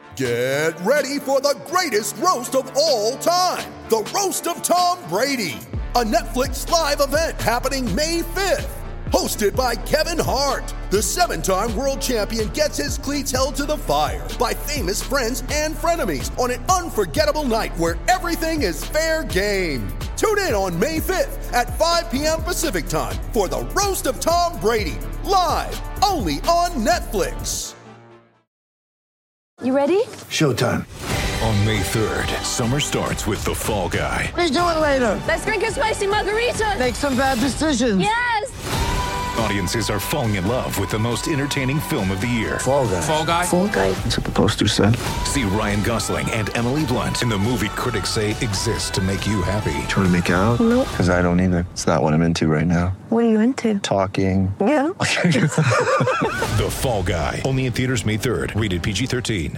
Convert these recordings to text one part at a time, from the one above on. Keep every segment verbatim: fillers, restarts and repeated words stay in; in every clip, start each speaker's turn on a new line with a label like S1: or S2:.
S1: Get ready for the greatest roast of all time, the Roast of Tom Brady, a Netflix live event happening May fifth. Hosted by Kevin Hart, the seven-time world champion gets his cleats held to the fire by famous friends and frenemies on an unforgettable night where everything is fair game. Tune in on May fifth at five p.m. Pacific time for the Roast of Tom Brady, live only on Netflix.
S2: You ready?
S3: Showtime.
S4: On May third, summer starts with The Fall Guy.
S3: Let's do it later.
S2: Let's drink a spicy margarita.
S3: Make some bad decisions.
S2: Yes!
S4: Audiences are falling in love with the most entertaining film of the year.
S3: Fall Guy.
S4: Fall Guy?
S2: Fall Guy.
S3: That's what the poster said.
S4: See Ryan Gosling and Emily Blunt in the movie critics say exists to make you happy.
S3: Trying to make it out?
S2: Nope.
S3: Because I don't either. It's not what I'm into right now.
S2: What are you into?
S3: Talking.
S2: Yeah.
S4: The Fall Guy. Only in theaters May third. Rated P G thirteen.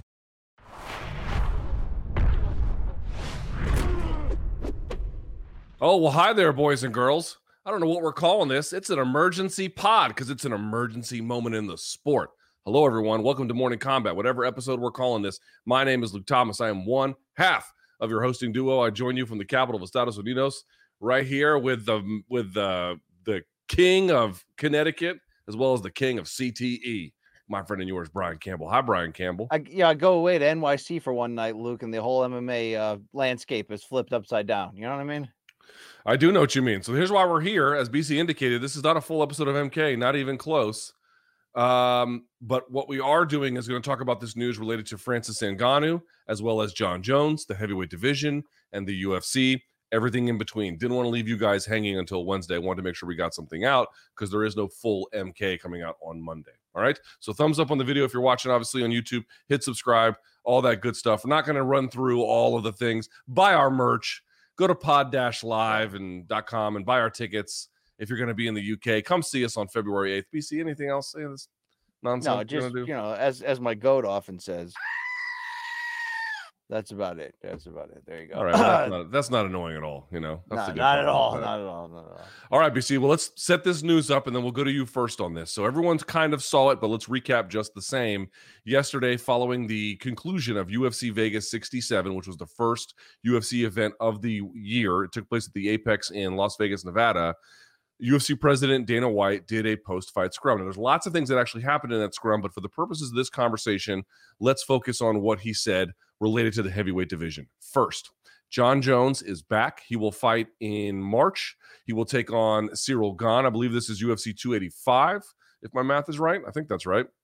S5: Oh, well, hi there, boys and girls. I don't know what we're calling this. It's an emergency pod because it's an emergency moment in the sport. Hello, everyone. Welcome to Morning Combat, whatever episode we're calling this. My name is Luke Thomas. I am one half of your hosting duo. I join you from the capital of Estados Unidos, right here with the with the, the king of Connecticut, as well as the king of C T E, my friend and yours, Brian Campbell. Hi, Brian Campbell.
S6: I, yeah, I go away to N Y C for one night, Luke, and the whole M M A uh, landscape is flipped upside down. You know what I mean?
S5: I do know what you mean. So here's why we're here. As B C indicated, this is not a full episode of M K, not even close. Um, but what we are doing is going to talk about this news related to Francis Ngannou, as well as Jon Jones, the heavyweight division, and the U F C, everything in between. Didn't want to leave you guys hanging until Wednesday. Wanted to make sure we got something out because there is no full M K coming out on Monday. All right. So thumbs up on the video if you're watching, obviously on YouTube. Hit subscribe, all that good stuff. We're not going to run through all of the things. Buy our merch. Go to pod dash live and .com and buy our tickets. If you're going to be in the U K, come see us on February eighth. B C, anything else? Say this nonsense.
S6: No, just, you know, as as my goat often says, that's about it. That's about it. There you go.
S5: All right. Well, that's, not, that's not annoying at all. You know, that's
S6: no,
S5: the good
S6: not at
S5: part
S6: all.
S5: about
S6: Not
S5: it.
S6: at all. Not at all.
S5: All right, B C. Well, let's set this news up and then we'll go to you first on this. So everyone's kind of saw it, but let's recap just the same. Yesterday, following the conclusion of U F C Vegas sixty-seven, which was the first U F C event of the year, it took place at the Apex in Las Vegas, Nevada. U F C president Dana White did a post-fight scrum. And there's lots of things that actually happened in that scrum, but for the purposes of this conversation, let's focus on what he said related to the heavyweight division. First, Jon Jones is back. He will fight in March. He will take on Cyril Gane. I believe this is U F C two eighty-five, if my math is right. I think that's right.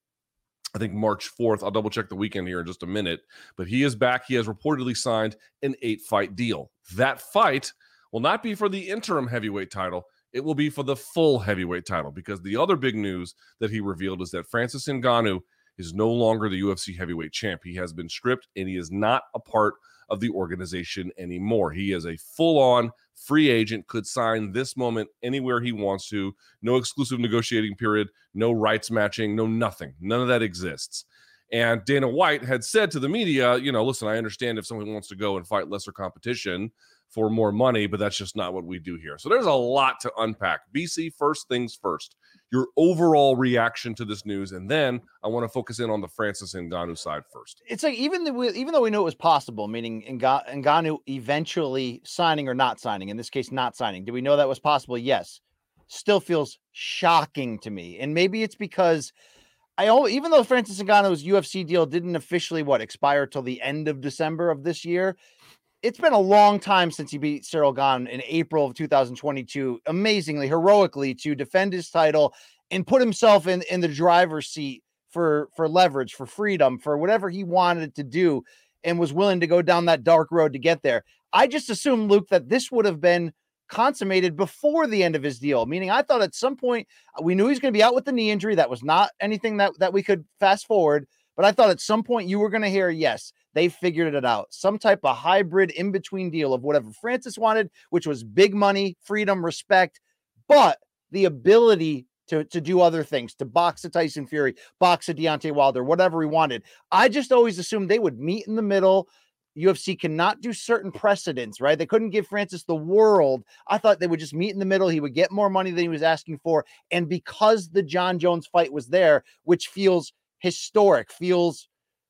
S5: I think March fourth. I'll double check the weekend here in just a minute. But he is back. He has reportedly signed an eight-fight deal. That fight will not be for the interim heavyweight title. It will be for the full heavyweight title, because the other big news that he revealed is that Francis Ngannou is no longer the U F C heavyweight champ. He has been stripped, and he is not a part of the organization anymore. He is a full-on free agent, could sign this moment anywhere he wants to. No exclusive negotiating period, no rights matching, no nothing. None of that exists. And Dana White had said to the media, you know, listen, I understand if someone wants to go and fight lesser competition for more money, but that's just not what we do here. So there's a lot to unpack. B C, first things first, your overall reaction to this news, and then I want to focus in on the Francis Ngannou side first.
S6: It's like even the, even though we knew it was possible, meaning Nga- Ngannou eventually signing or not signing, in this case, not signing. Did we know that was possible? Yes. Still feels shocking to me. And maybe it's because I even though Francis Ngannou's U F C deal didn't officially what expire till the end of December of this year, it's been a long time since he beat Cyril Gane in April of two thousand twenty-two, amazingly, heroically, to defend his title and put himself in, in the driver's seat for, for leverage, for freedom, for whatever he wanted to do, and was willing to go down that dark road to get there. I just assumed, Luke, that this would have been consummated before the end of his deal, meaning I thought at some point we knew he was going to be out with the knee injury. That was not anything that, that we could fast forward, but I thought at some point you were going to hear, yes, they figured it out. Some type of hybrid in-between deal of whatever Francis wanted, which was big money, freedom, respect, but the ability to, to do other things, to box a Tyson Fury, box a Deontay Wilder, whatever he wanted. I just always assumed they would meet in the middle. U F C cannot do certain precedents, right? They couldn't give Francis the world. I thought they would just meet in the middle. He would get more money than he was asking for. And because the Jon Jones fight was there, which feels historic, feels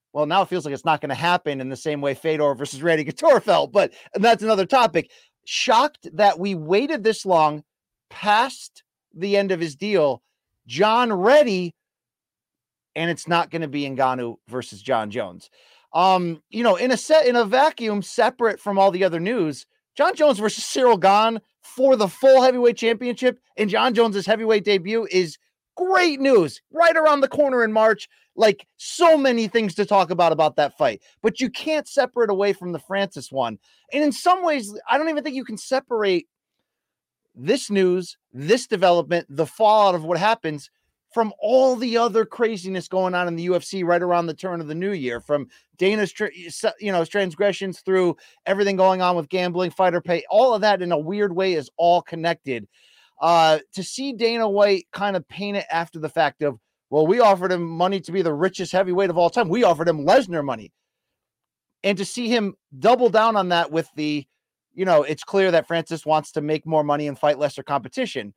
S6: Well, now it feels like it's not going to happen in the same way Fedor versus Randy Couture felt, but that's another topic. Shocked that we waited this long past the end of his deal. John Reddy, and it's not going to be Ngannou versus John Jones. Um, you know, in a set in a vacuum, separate from all the other news, John Jones versus Cyril Gane for the full heavyweight championship and John Jones's heavyweight debut is great news right around the corner in March. Like, so many things to talk about about that fight, but you can't separate away from the Francis one. And in some ways, I don't even think you can separate this news, this development, the fallout of what happens from all the other craziness going on in the U F C right around the turn of the new year, from Dana's, you know, transgressions through everything going on with gambling, fighter pay, all of that in a weird way is all connected. Uh, to see Dana White kind of paint it after the fact of, well, we offered him money to be the richest heavyweight of all time. We offered him Lesnar money. And to see him double down on that with the, you know, it's clear that Francis wants to make more money and fight lesser competition.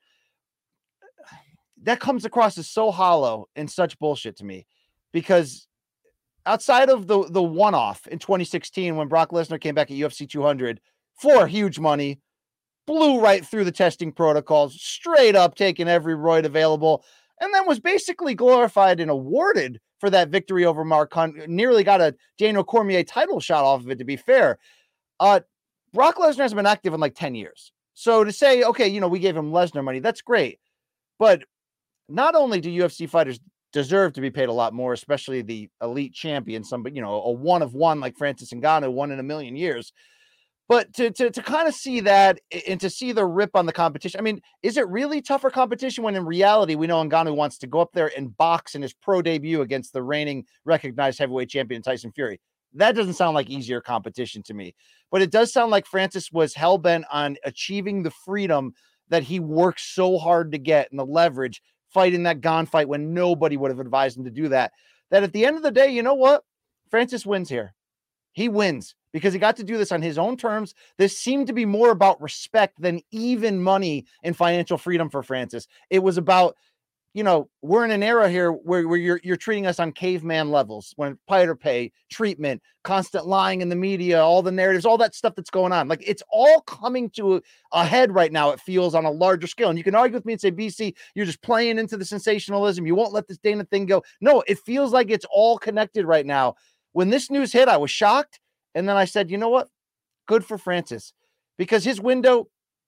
S6: That comes across as so hollow and such bullshit to me, because outside of the, the one-off in twenty sixteen, when Brock Lesnar came back at U F C two hundred for huge money, blew right through the testing protocols, straight up taking every roid available, and then was basically glorified and awarded for that victory over Mark Hunt, nearly got a Daniel Cormier title shot off of it, to be fair. Uh, Brock Lesnar has been active in like ten years. So to say, okay, you know, we gave him Lesnar money, that's great. But not only do U F C fighters deserve to be paid a lot more, especially the elite champion, somebody, you know, a one of one like Francis Ngannou, one in a million years. But to, to, to kind of see that and to see the rip on the competition, I mean, is it really tougher competition when in reality we know Ngannou wants to go up there and box in his pro debut against the reigning recognized heavyweight champion Tyson Fury? That doesn't sound like easier competition to me. But it does sound like Francis was hell-bent on achieving the freedom that he worked so hard to get and the leverage fighting that Gane fight when nobody would have advised him to do that. That at the end of the day, you know what? Francis wins here. He wins because he got to do this on his own terms. This seemed to be more about respect than even money and financial freedom for Francis. It was about, you know, we're in an era here where, where you're, you're treating us on caveman levels, when fighter pay, treatment, constant lying in the media, all the narratives, all that stuff that's going on. Like, it's all coming to a, a head right now. It feels on a larger scale. And you can argue with me and say, B C, you're just playing into the sensationalism. You won't let this Dana thing go. No, it feels like it's all connected right now. When this news hit, I was shocked. And then I said, you know what? Good for Francis, because his window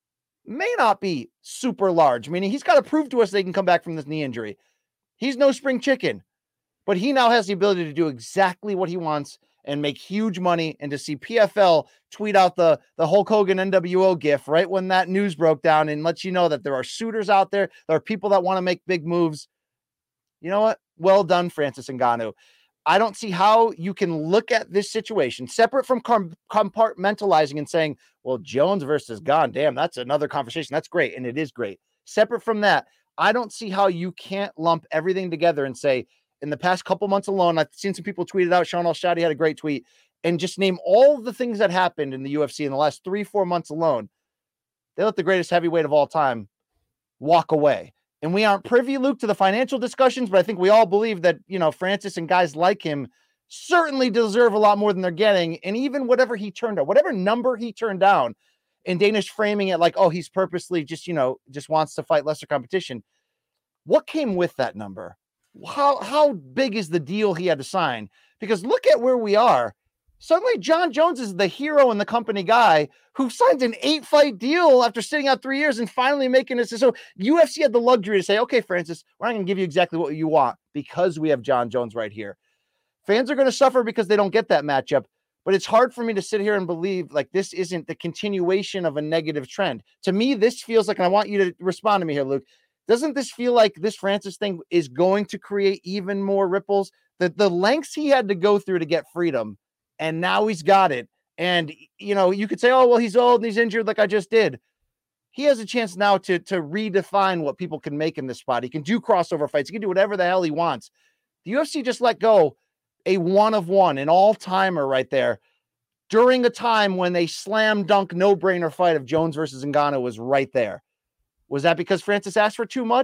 S6: may not be super large, meaning he's got to prove to us they can come back from this knee injury. He's no spring chicken, but he now has the ability to do exactly what he wants and make huge money. And to see P F L tweet out the, the Hulk Hogan N W O gif right when that news broke down and lets you know that there are suitors out there, there are people that want to make big moves. You know what? Well done, Francis Ngannou. I don't see how you can look at this situation separate from com- compartmentalizing and saying, well, Jones versus Gane, damn, that's another conversation. That's great. And it is great. Separate from that, I don't see how you can't lump everything together and say, in the past couple months alone, I've seen some people tweet it out. Sean Al-Shadi had a great tweet, and just name all the things that happened in the U F C in the last three, four months alone. They let the greatest heavyweight of all time walk away. And we aren't privy, Luke, to the financial discussions, but I think we all believe that, you know, Francis and guys like him certainly deserve a lot more than they're getting. And even whatever he turned down, whatever number he turned down, and Dana's framing it like, oh, he's purposely just, you know, just wants to fight lesser competition. What came with that number? How, how big is the deal he had to sign? Because look at where we are. Suddenly, John Jones is the hero and the company guy who signs an eight-fight deal after sitting out three years and finally making this. So U F C had the luxury to say, okay, Francis, we're not going to give you exactly what you want because we have John Jones right here. Fans are going to suffer because they don't get that matchup, but it's hard for me to sit here and believe like this isn't the continuation of a negative trend. To me, this feels like, and I want you to respond to me here, Luke, doesn't this feel like this Francis thing is going to create even more ripples? That the lengths he had to go through to get freedom, and now he's got it. And, you know, you could say, oh, well, he's old and he's injured like I just did. He has a chance now to, to redefine what people can make in this spot. He can do crossover fights. He can do whatever the hell he wants. The U F C just let go a one of one, an all-timer right there during a time when a slam dunk no-brainer fight of Jones versus Ngannou was right there. Was that because Francis asked for too much?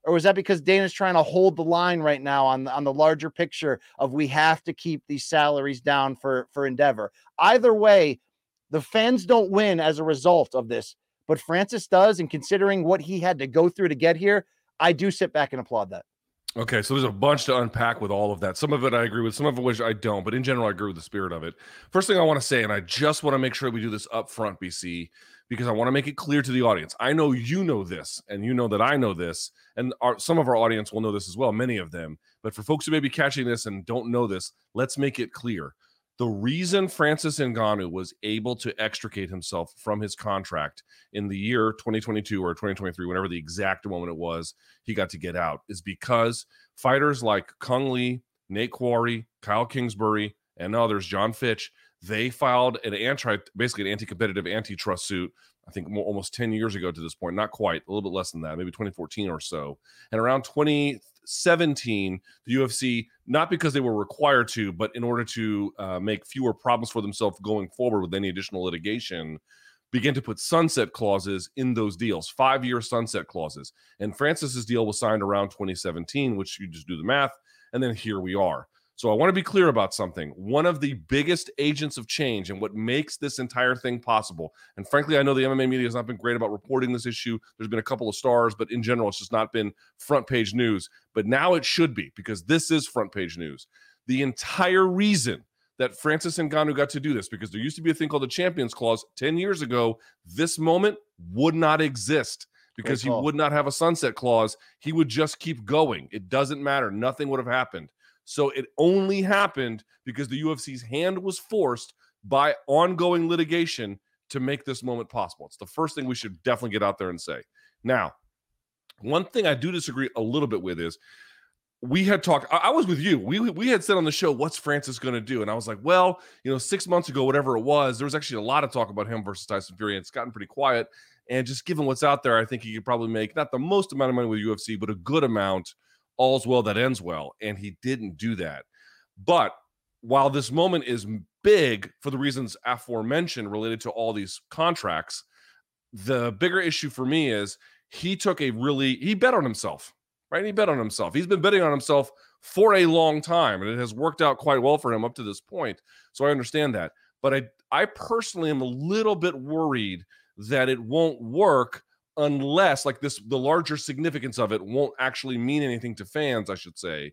S6: Or was that because Dana's trying to hold the line right now on, on the larger picture of we have to keep these salaries down for, for Endeavor? Either way, the fans don't win as a result of this, but Francis does. And considering what he had to go through to get here, I do sit back and applaud that.
S5: Okay, so there's a bunch to unpack with all of that. Some of it I agree with, some of it which I don't, but in general, I agree with the spirit of it. First thing I want to say, and I just want to make sure we do this up front, B C, because I want to make it clear to the audience. I know you know this, and you know that I know this, and our, some of our audience will know this as well, many of them. But for folks who may be catching this and don't know this, let's make it clear. The reason Francis Ngannou was able to extricate himself from his contract in the year twenty twenty-two or twenty twenty-three, whenever the exact moment it was, he got to get out, is because fighters like Kung Lee, Nate Quarry, Kyle Kingsbury, and others, John Fitch, they filed an anti, basically an anti-competitive antitrust suit, I think more, almost ten years ago to this point, not quite, a little bit less than that, maybe twenty fourteen or so. And around twenty seventeen, the U F C, not because they were required to, but in order to uh, make fewer problems for themselves going forward with any additional litigation, began to put sunset clauses in those deals, five-year sunset clauses. And Francis's deal was signed around twenty seventeen, which you just do the math, and then here we are. So I want to be clear about something. One of the biggest agents of change and what makes this entire thing possible, and frankly, I know the M M A media has not been great about reporting this issue. There's been a couple of stars, but in general, it's just not been front page news. But now it should be, because this is front page news. The entire reason that Francis Ngannou got to do this, because there used to be a thing called the Champions Clause ten years ago, this moment would not exist because he would not have a sunset clause. He would just keep going. It doesn't matter. Nothing would have happened. So it only happened because the U F C's hand was forced by ongoing litigation to make this moment possible. It's the first thing we should definitely get out there and say. Now, one thing I do disagree a little bit with is we had talked, I, I was with you. We, we had said on the show, what's Francis going to do? And I was like, well, you know, six months ago, whatever it was, there was actually a lot of talk about him versus Tyson Fury, and it's gotten pretty quiet. And just given what's out there, I think he could probably make not the most amount of money with U F C, but a good amount. All's well that ends well, and he didn't do that. But while this moment is big for the reasons aforementioned related to all these contracts, the bigger issue for me is he took a really, he bet on himself, right? He bet on himself. He's been betting on himself for a long time, and it has worked out quite well for him up to this point. So I understand that. But I, I personally am a little bit worried that it won't work unless, like this, the larger significance of it won't actually mean anything to fans, I should say,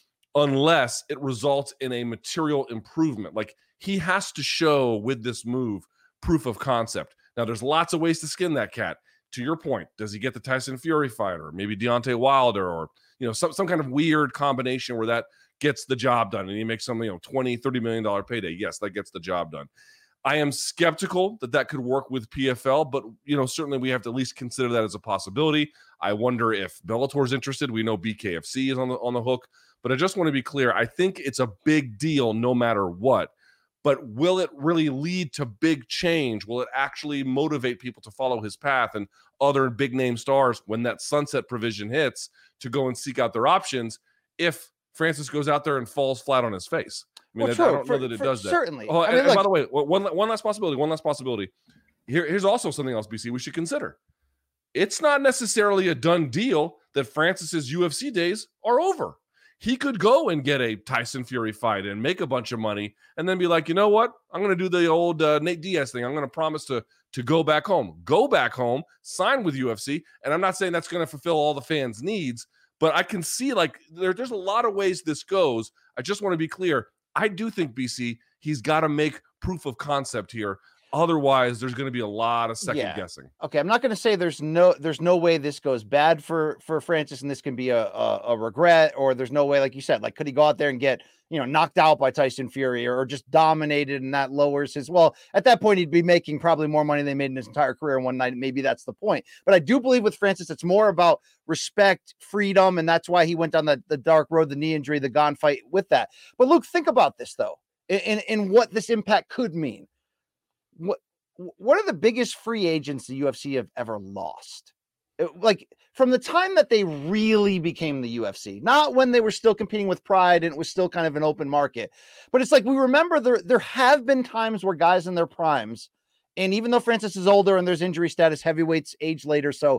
S5: unless it results in a material improvement. Like, he has to show with this move proof of concept. Now, there's lots of ways to skin that cat. To your point, does he get the Tyson Fury fight, or maybe Deontay Wilder, or, you know, some, some kind of weird combination where that gets the job done and he makes some, you know, twenty, thirty million dollars payday? Yes, that gets the job done. I am skeptical that that could work with P F L, but, you know, certainly we have to at least consider that as a possibility. I wonder if Bellator's interested. We know B K F C is on the on the hook, but I just want to be clear. I think it's a big deal no matter what, but will it really lead to big change? Will it actually motivate people to follow his path and other big name stars when that sunset provision hits to go and seek out their options if Francis goes out there and falls flat on his face? I mean,
S6: well,
S5: I, I don't
S6: for,
S5: know that it
S6: for,
S5: does that.
S6: Certainly.
S5: Oh,
S6: I
S5: and,
S6: mean,
S5: and
S6: look,
S5: by the way, one, one last possibility, one last possibility. Here, here's also something else, B C, we should consider. It's not necessarily a done deal that Francis's U F C days are over. He could go and get a Tyson Fury fight and make a bunch of money and then be like, you know what? I'm going to do the old uh, Nate Diaz thing. I'm going to promise to, to go back home. Go back home, sign with U F C. And I'm not saying that's going to fulfill all the fans' needs, but I can see, like, there, there's a lot of ways this goes. I just want to be clear. I do think, B C, he's got to make proof of concept here. Otherwise, there's going to be a lot of second
S6: yeah.
S5: guessing.
S6: Okay, I'm not going to say there's no there's no way this goes bad for for Francis and this can be a, a a regret, or there's no way, like you said, like could he go out there and get, you know, knocked out by Tyson Fury, or, or just dominated, and that lowers his, well, at that point he'd be making probably more money than he made in his entire career in one night. Maybe that's the point. But I do believe with Francis, it's more about respect, freedom, and that's why he went down the, the dark road, the knee injury, the Gane fight with that. But Luke, think about this though, in, in, in what this impact could mean. What what are the biggest free agents the U F C have ever lost? Like, from the time that they really became the U F C, not when they were still competing with Pride and it was still kind of an open market, but it's like, we remember there there have been times where guys in their primes, and even though Francis is older and there's injury status, heavyweights age later, so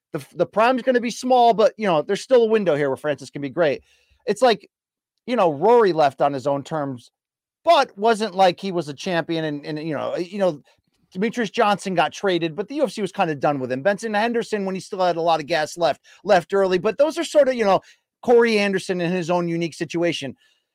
S6: The, the prime's going to be small, but, you know, there's still a window here where Francis can be great. It's like, you know, Rory left on his own terms, but wasn't like he was a champion. And, and you know, you know, Demetrius Johnson got traded, but the U F C was kind of done with him. Benson Henderson, when he still had a lot of gas left, left early. But those are sort of, you know, Corey Anderson in his own unique situation.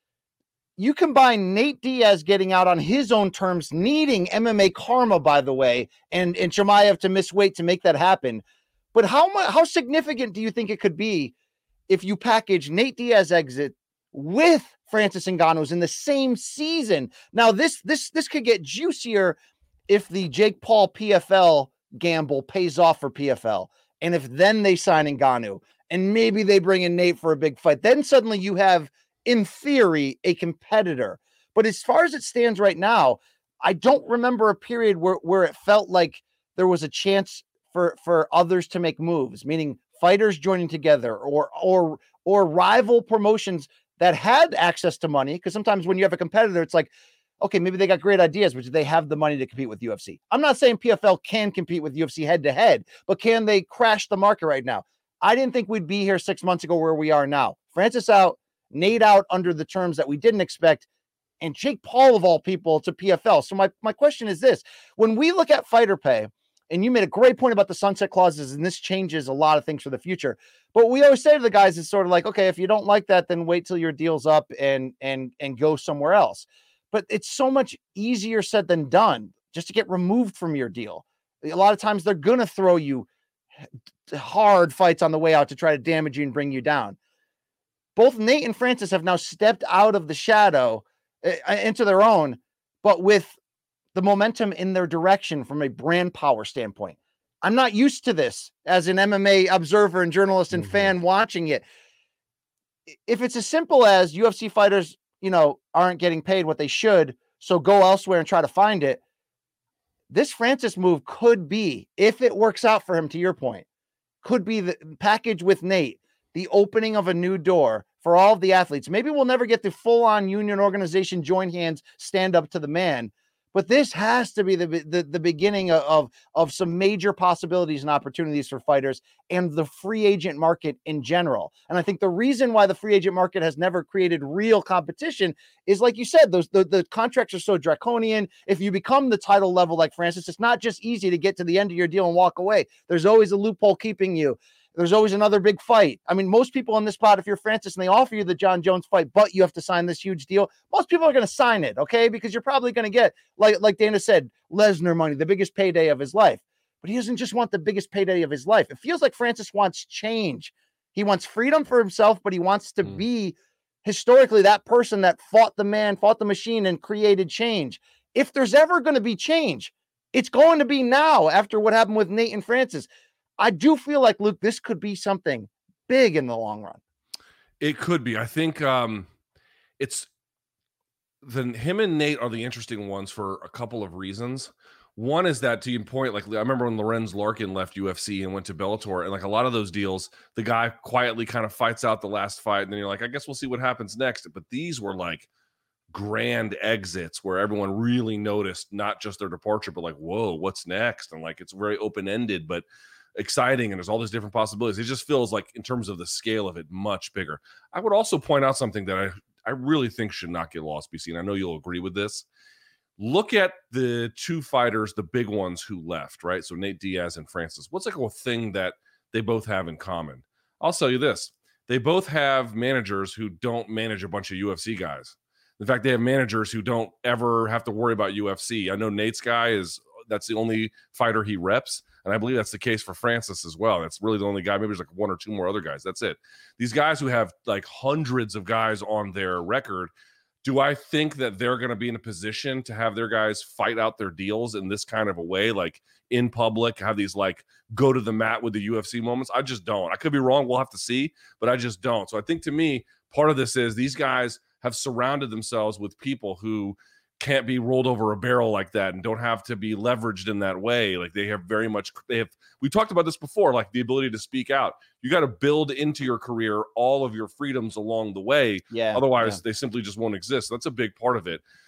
S6: You combine Nate Diaz getting out on his own terms, needing M M A karma, by the way, and, and Chimaev to miss weight to make that happen. But how much, how significant do you think it could be if you package Nate Diaz exit with Francis Ngannou's in the same season? Now, this this this could get juicier if the Jake Paul P F L gamble pays off for P F L, and if then they sign Ngannou, and maybe they bring in Nate for a big fight. Then suddenly you have, in theory, a competitor. But as far as it stands right now, I don't remember a period where, where it felt like there was a chance for, for others to make moves, meaning fighters joining together or, or, or rival promotions that had access to money. Because sometimes when you have a competitor, it's like, okay, maybe they got great ideas, but do they have the money to compete with U F C? I'm not saying P F L can compete with U F C head to head, but can they crash the market right now? I didn't think we'd be here six months ago where we are now. Francis out, Nate out under the terms that we didn't expect, and Jake Paul, of all people, to P F L. So my, my question is this. When we look at fighter pay, and you made a great point about the sunset clauses, and this changes a lot of things for the future, but we always say to the guys, it's sort of like, okay, if you don't like that, then wait till your deal's up and, and, and go somewhere else. But it's so much easier said than done just to get removed from your deal. A lot of times they're going to throw you hard fights on the way out to try to damage you and bring you down. Both Nate and Francis have now stepped out of the shadow uh, into their own, but with the momentum in their direction from a brand power standpoint. I'm not used to this as an M M A observer and journalist and mm-hmm. fan watching it. If it's as simple as U F C fighters, you know, aren't getting paid what they should, so go elsewhere and try to find it, this Francis move could be, if it works out for him, to your point, could be the package with Nate, the opening of a new door for all of the athletes. Maybe we'll never get the full-on union organization, join hands, stand up to the man, but this has to be the, the, the beginning of, of some major possibilities and opportunities for fighters and the free agent market in general. And I think the reason why the free agent market has never created real competition is, like you said, those the, the contracts are so draconian. If you become the title level like Francis, it's not just easy to get to the end of your deal and walk away. There's always a loophole keeping you. There's always another big fight. I mean, most people on this spot, if you're Francis and they offer you the John Jones fight, but you have to sign this huge deal, most people are going to sign it, okay? Because you're probably going to get, like, like Dana said, Lesnar money, the biggest payday of his life. But he doesn't just want the biggest payday of his life. It feels like Francis wants change. He wants freedom for himself, but he wants to mm. be historically that person that fought the man, fought the machine, and created change. If there's ever going to be change, it's going to be now after what happened with Nate and Francis. I do feel like, Luke, this could be something big in the long run.
S5: It could be. I think um, it's the him and Nate are the interesting ones for a couple of reasons. One is that, to your point, like I remember when Lorenz Larkin left U F C and went to Bellator, and like a lot of those deals, the guy quietly kind of fights out the last fight, and then you're like, I guess we'll see what happens next. But these were like grand exits where everyone really noticed not just their departure, but like, whoa, what's next? And like it's very open-ended, but exciting, and there's all these different possibilities. It just feels like, in terms of the scale of it, much bigger. I would also point out something that I, I really think should not get lost, B C, and I know you'll agree with this. Look at the two fighters, the big ones who left, right? So Nate Diaz and Francis. What's like a thing that they both have in common? I'll tell you this. They both have managers who don't manage a bunch of U F C guys. In fact, they have managers who don't ever have to worry about U F C. I know Nate's guy is, that's the only fighter he reps. And I believe that's the case for Francis as well. That's really the only guy. Maybe there's like one or two more other guys. That's it. These guys who have like hundreds of guys on their record, do I think that they're going to be in a position to have their guys fight out their deals in this kind of a way, like in public, have these like go to the mat with the U F C moments? I just don't. I could be wrong. We'll have to see, but I just don't. So I think, to me, part of this is these guys have surrounded themselves with people who can't be rolled over a barrel like that and don't have to be leveraged in that way. Like they have very much, they have, we talked about this before, like the ability to speak out. You got to build into your career all of your freedoms along the way.
S6: Yeah.
S5: Otherwise
S6: yeah.
S5: they simply just won't exist. That's a big part of it.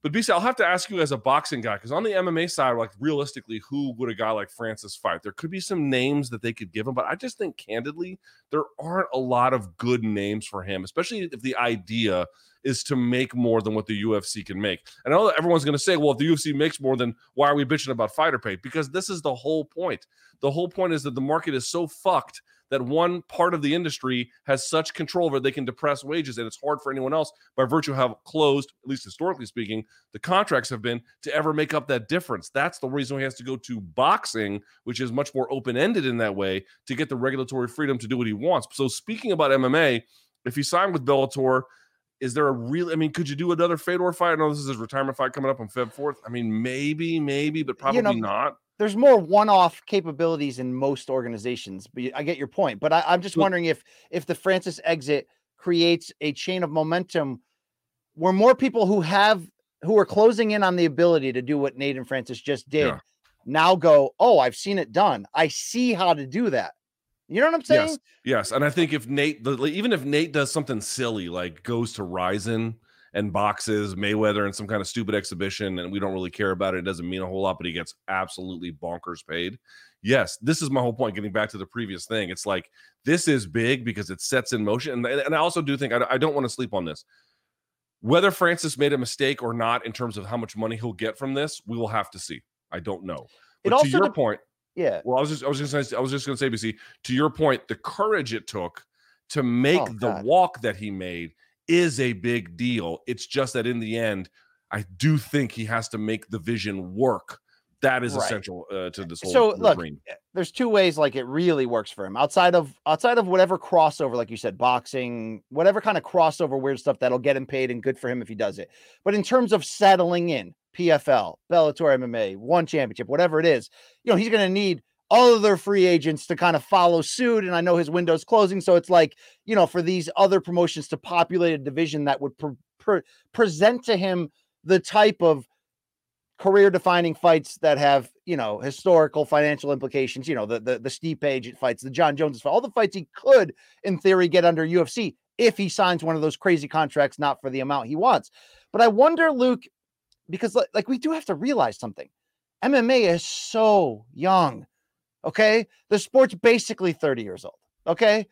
S5: But B C, I'll have to ask you as a boxing guy, because on the M M A side, like realistically, who would a guy like Francis fight? There could be some names that they could give him, but I just think candidly, there aren't a lot of good names for him, especially if the idea is to make more than what the U F C can make. And I know that everyone's going to say, well, if the U F C makes more, then why are we bitching about fighter pay? Because this is the whole point. The whole point is that the market is so fucked that one part of the industry has such control over it, they can depress wages, and it's hard for anyone else by virtue of how closed, at least historically speaking, the contracts have been to ever make up that difference. That's the reason he has to go to boxing, which is much more open-ended in that way, to get the regulatory freedom to do what he wants. So speaking about M M A, if he signed with Bellator, is there a real, I mean, could you do another Fedor fight? I know this is his retirement fight coming up on February fourth. I mean, maybe, maybe, but probably you know, not.
S6: There's more one-off capabilities in most organizations, but I get your point. But I, I'm just wondering if if the Francis exit creates a chain of momentum where more people who have who are closing in on the ability to do what Nate and Francis just did yeah. now go, oh, I've seen it done. I see how to do that. You know what I'm saying?
S5: Yes, yes. And I think if Nate, even if Nate does something silly like goes to Ryzen and boxes Mayweather in some kind of stupid exhibition, and we don't really care about it, it doesn't mean a whole lot, but he gets absolutely bonkers paid. Yes, this is my whole point, getting back to the previous thing. It's like, this is big because it sets in motion. And, and I also do think, I, I don't want to sleep on this. Whether Francis made a mistake or not in terms of how much money he'll get from this, we will have to see. I don't know. But
S6: it also
S5: to your
S6: de-
S5: point,
S6: yeah.
S5: Well, I was just, I was just, gonna say, I was just going to say, B C, to your point, the courage it took to make
S6: Oh,
S5: the
S6: God.
S5: walk that he made is a big deal. It's just that in the end, I do think he has to make the vision work. That is
S6: Right.
S5: essential uh, to this whole
S6: So
S5: whole
S6: look,
S5: dream.
S6: there's two ways like it really works for him outside of outside of whatever crossover, like you said, boxing, whatever kind of crossover weird stuff that'll get him paid and good for him if he does it. But in terms of settling in, P F L, Bellator M M A, one championship, whatever it is, you know, he's going to need other free agents to kind of follow suit. And I know his window's closing. So it's like, you know, for these other promotions to populate a division that would pre- pre- present to him the type of career defining fights that have, you know, historical financial implications, you know, the, the, the Stipe agent fights, the John Jones fight, all the fights he could in theory get under U F C if he signs one of those crazy contracts, not for the amount he wants. But I wonder, Luke, because like, like we do have to realize something. M M A is so young. Okay. The sport's basically thirty years old. Okay.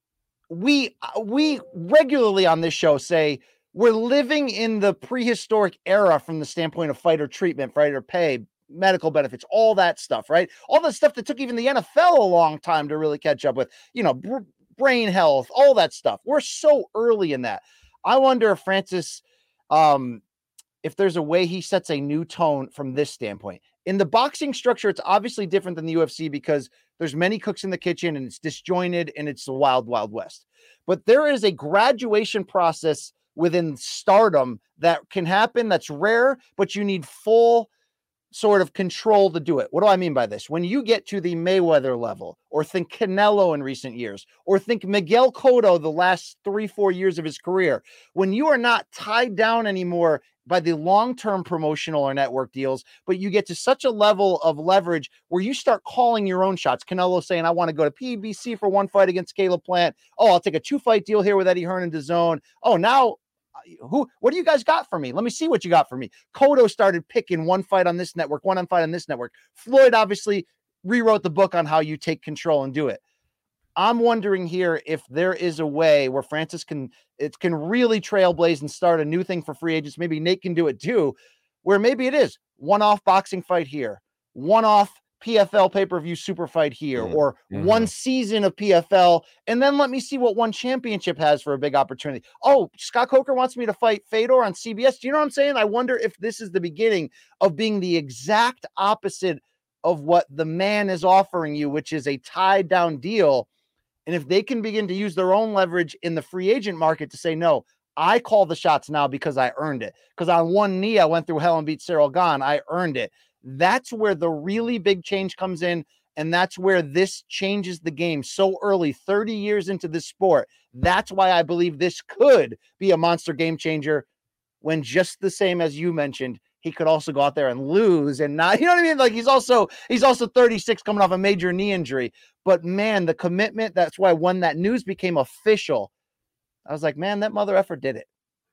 S6: We, we regularly on this show say we're living in the prehistoric era from the standpoint of fighter treatment, fighter pay, medical benefits, all that stuff, right? All the stuff that took even the N F L a long time to really catch up with, you know, br- brain health, all that stuff. We're so early in that. I wonder if Francis, um, if there's a way he sets a new tone from this standpoint. In the boxing structure, it's obviously different than the U F C because there's many cooks in the kitchen and it's disjointed and it's the wild, wild west. But there is a graduation process within stardom that can happen. That's rare, but you need full sort of control to do it. What do I mean by this? When you get to the Mayweather level, or think Canelo in recent years, or think Miguel Cotto the last three, four years of his career, when you are not tied down anymore by the long-term promotional or network deals, but you get to such a level of leverage where you start calling your own shots. Canelo saying, I want to go to P B C for one fight against Caleb Plant. Oh, I'll take a two-fight deal here with Eddie Hearn and DAZN. Oh, now who, what do you guys got for me? Let me see what you got for me. Cotto started picking one fight on this network, one on fight on this network. Floyd obviously rewrote the book on how you take control and do it. I'm wondering here if there is a way where Francis can, it can really trailblaze and start a new thing for free agents. Maybe Nate can do it too, where maybe it is one-off boxing fight here, one-off P F L pay-per-view super fight here, mm-hmm. or mm-hmm. one season of P F L. And then let me see what one championship has for a big opportunity. Oh, Scott Coker wants me to fight Fedor on C B S. Do you know what I'm saying? I wonder if this is the beginning of being the exact opposite of what the man is offering you, which is a tied down deal. And if they can begin to use their own leverage in the free agent market to say, no, I call the shots now because I earned it. Because on one knee, I went through hell and beat Cyril Gahn. I earned it. That's where the really big change comes in. And that's where this changes the game so early, thirty years into this sport. That's why I believe this could be a monster game changer when, just the same as you mentioned, he could also go out there and lose and not, you know what I mean? Like he's also, he's also thirty-six coming off a major knee injury, but man, the commitment, that's why when that news became official, I was like, man, that mother effer did it.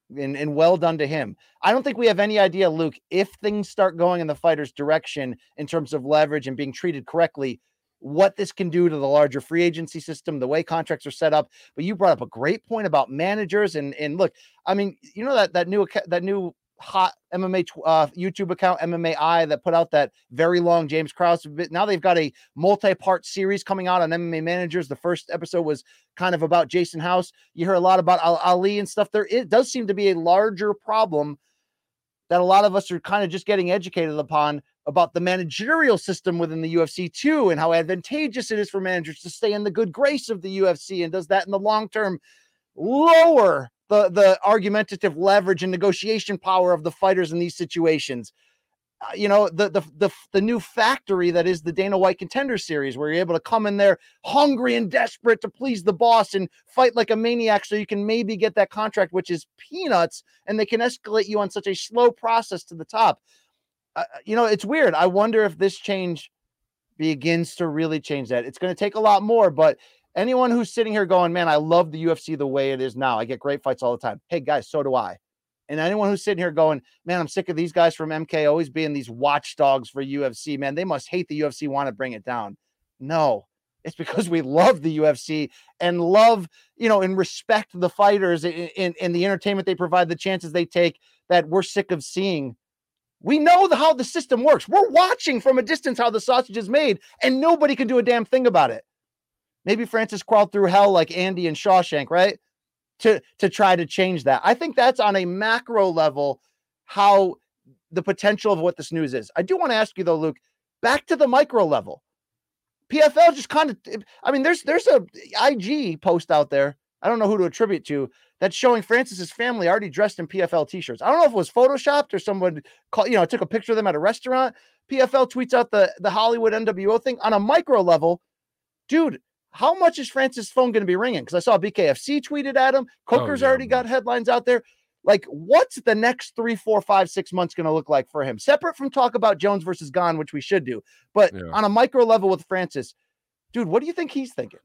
S6: And, and well done to him. I don't think we have any idea, Luke, if things start going in the fighter's direction in terms of leverage and being treated correctly, what this can do to the larger free agency system, the way contracts are set up. But you brought up a great point about managers. And, and look, I mean, you know, that, that new, that new hot M M A uh, YouTube account, M M A I, that put out that very long James Krause. Now they've got a multi-part series coming out on M M A managers. The first episode was kind of about Jason House. You hear a lot about Ali and stuff. There it does seem to be a larger problem that a lot of us are kind of just getting educated upon, about the managerial system within the U F C too, and how advantageous it is for managers to stay in the good grace of the U F C, and does that in the long term lower the, the argumentative leverage and negotiation power of the fighters in these situations. Uh, you know, the, the, the, the new factory that is the Dana White Contender Series, where you're able to come in there hungry and desperate to please the boss and fight like a maniac so you can maybe get that contract, which is peanuts, and they can escalate you on such a slow process to the top. Uh, you know, it's weird. I wonder if this change begins to really change that. It's going to take a lot more, but anyone who's sitting here going, man, I love the U F C the way it is now. I get great fights all the time. Hey guys, so do I. And anyone who's sitting here going, man, I'm sick of these guys from M K always being these watchdogs for U F C, man, they must hate the U F C, want to bring it down. No, it's because we love the U F C and love, you know, and respect the fighters and, and the entertainment they provide, the chances they take, that we're sick of seeing. We know the, how the system works. We're watching from a distance how the sausage is made, and nobody can do a damn thing about it. Maybe Francis crawled through hell like Andy and Shawshank, right? To, to try to change that. I think that's on a macro level, how the potential of what this news is. I do want to ask you though, Luke, back to the micro level. P F L just kind of, I mean, there's, there's a I G post out there, I don't know who to attribute to, that's showing Francis's family already dressed in P F L t-shirts. I don't know if it was photoshopped or someone called, you know, took a picture of them at a restaurant. P F L tweets out the, the Hollywood N W O thing on a micro level. Dude, how much is Francis' phone going to be ringing? Because I saw B K F C tweeted at him. Coker's oh, yeah, already man. got headlines out there. Like, what's the next three, four, five, six months going to look like for him? Separate from talk about Jones versus Gane, which we should do. But yeah. on a micro level with Francis, dude, what do you think he's thinking?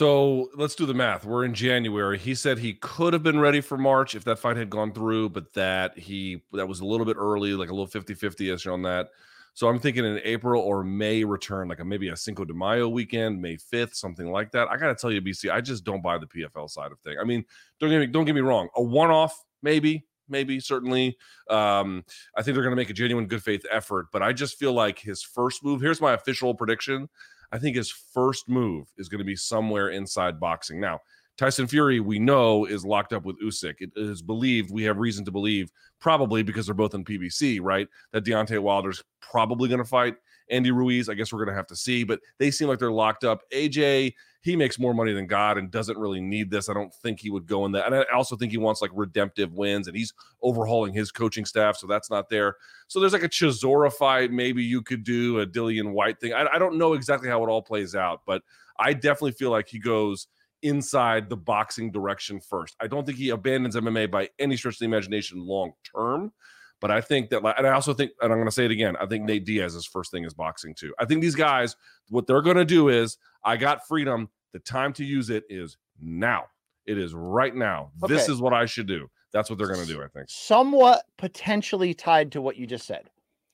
S5: So let's do the math. We're in January. He said he could have been ready for March if that fight had gone through, but that he that was a little bit early, like a little fifty-fifty-ish on that. So I'm thinking an April or May return, like a, maybe a Cinco de Mayo weekend, May fifth, something like that. I got to tell you, B C, I just don't buy the P F L side of thing. I mean, don't get me, don't get me wrong. A one-off, maybe, maybe, certainly. Um, I think they're going to make a genuine good faith effort, but I just feel like his first move, here's my official prediction. I think his first move is going to be somewhere inside boxing. Now, Tyson Fury, we know, is locked up with Usyk. It is believed, we have reason to believe, probably because they're both in P B C, right, that Deontay Wilder's probably going to fight Andy Ruiz. I guess we're going to have to see, but they seem like they're locked up. A J, he makes more money than God and doesn't really need this. I don't think he would go in that. And I also think he wants like redemptive wins, and he's overhauling his coaching staff, so that's not there. So there's like a Chisora fight. Maybe you could do a Dillian White thing. I, I don't know exactly how it all plays out, but I definitely feel like he goes inside the boxing direction first. I don't think he abandons M M A by any stretch of the imagination long term, but I think that, and I also think, and I'm going to say it again, I think Nate Diaz's first thing is boxing too. I think these guys, what they're going to do is, I got freedom. The time to use it is now. It is right now. Okay. This is what I should do. That's what they're going to do, I think.
S6: Somewhat potentially tied to what you just said.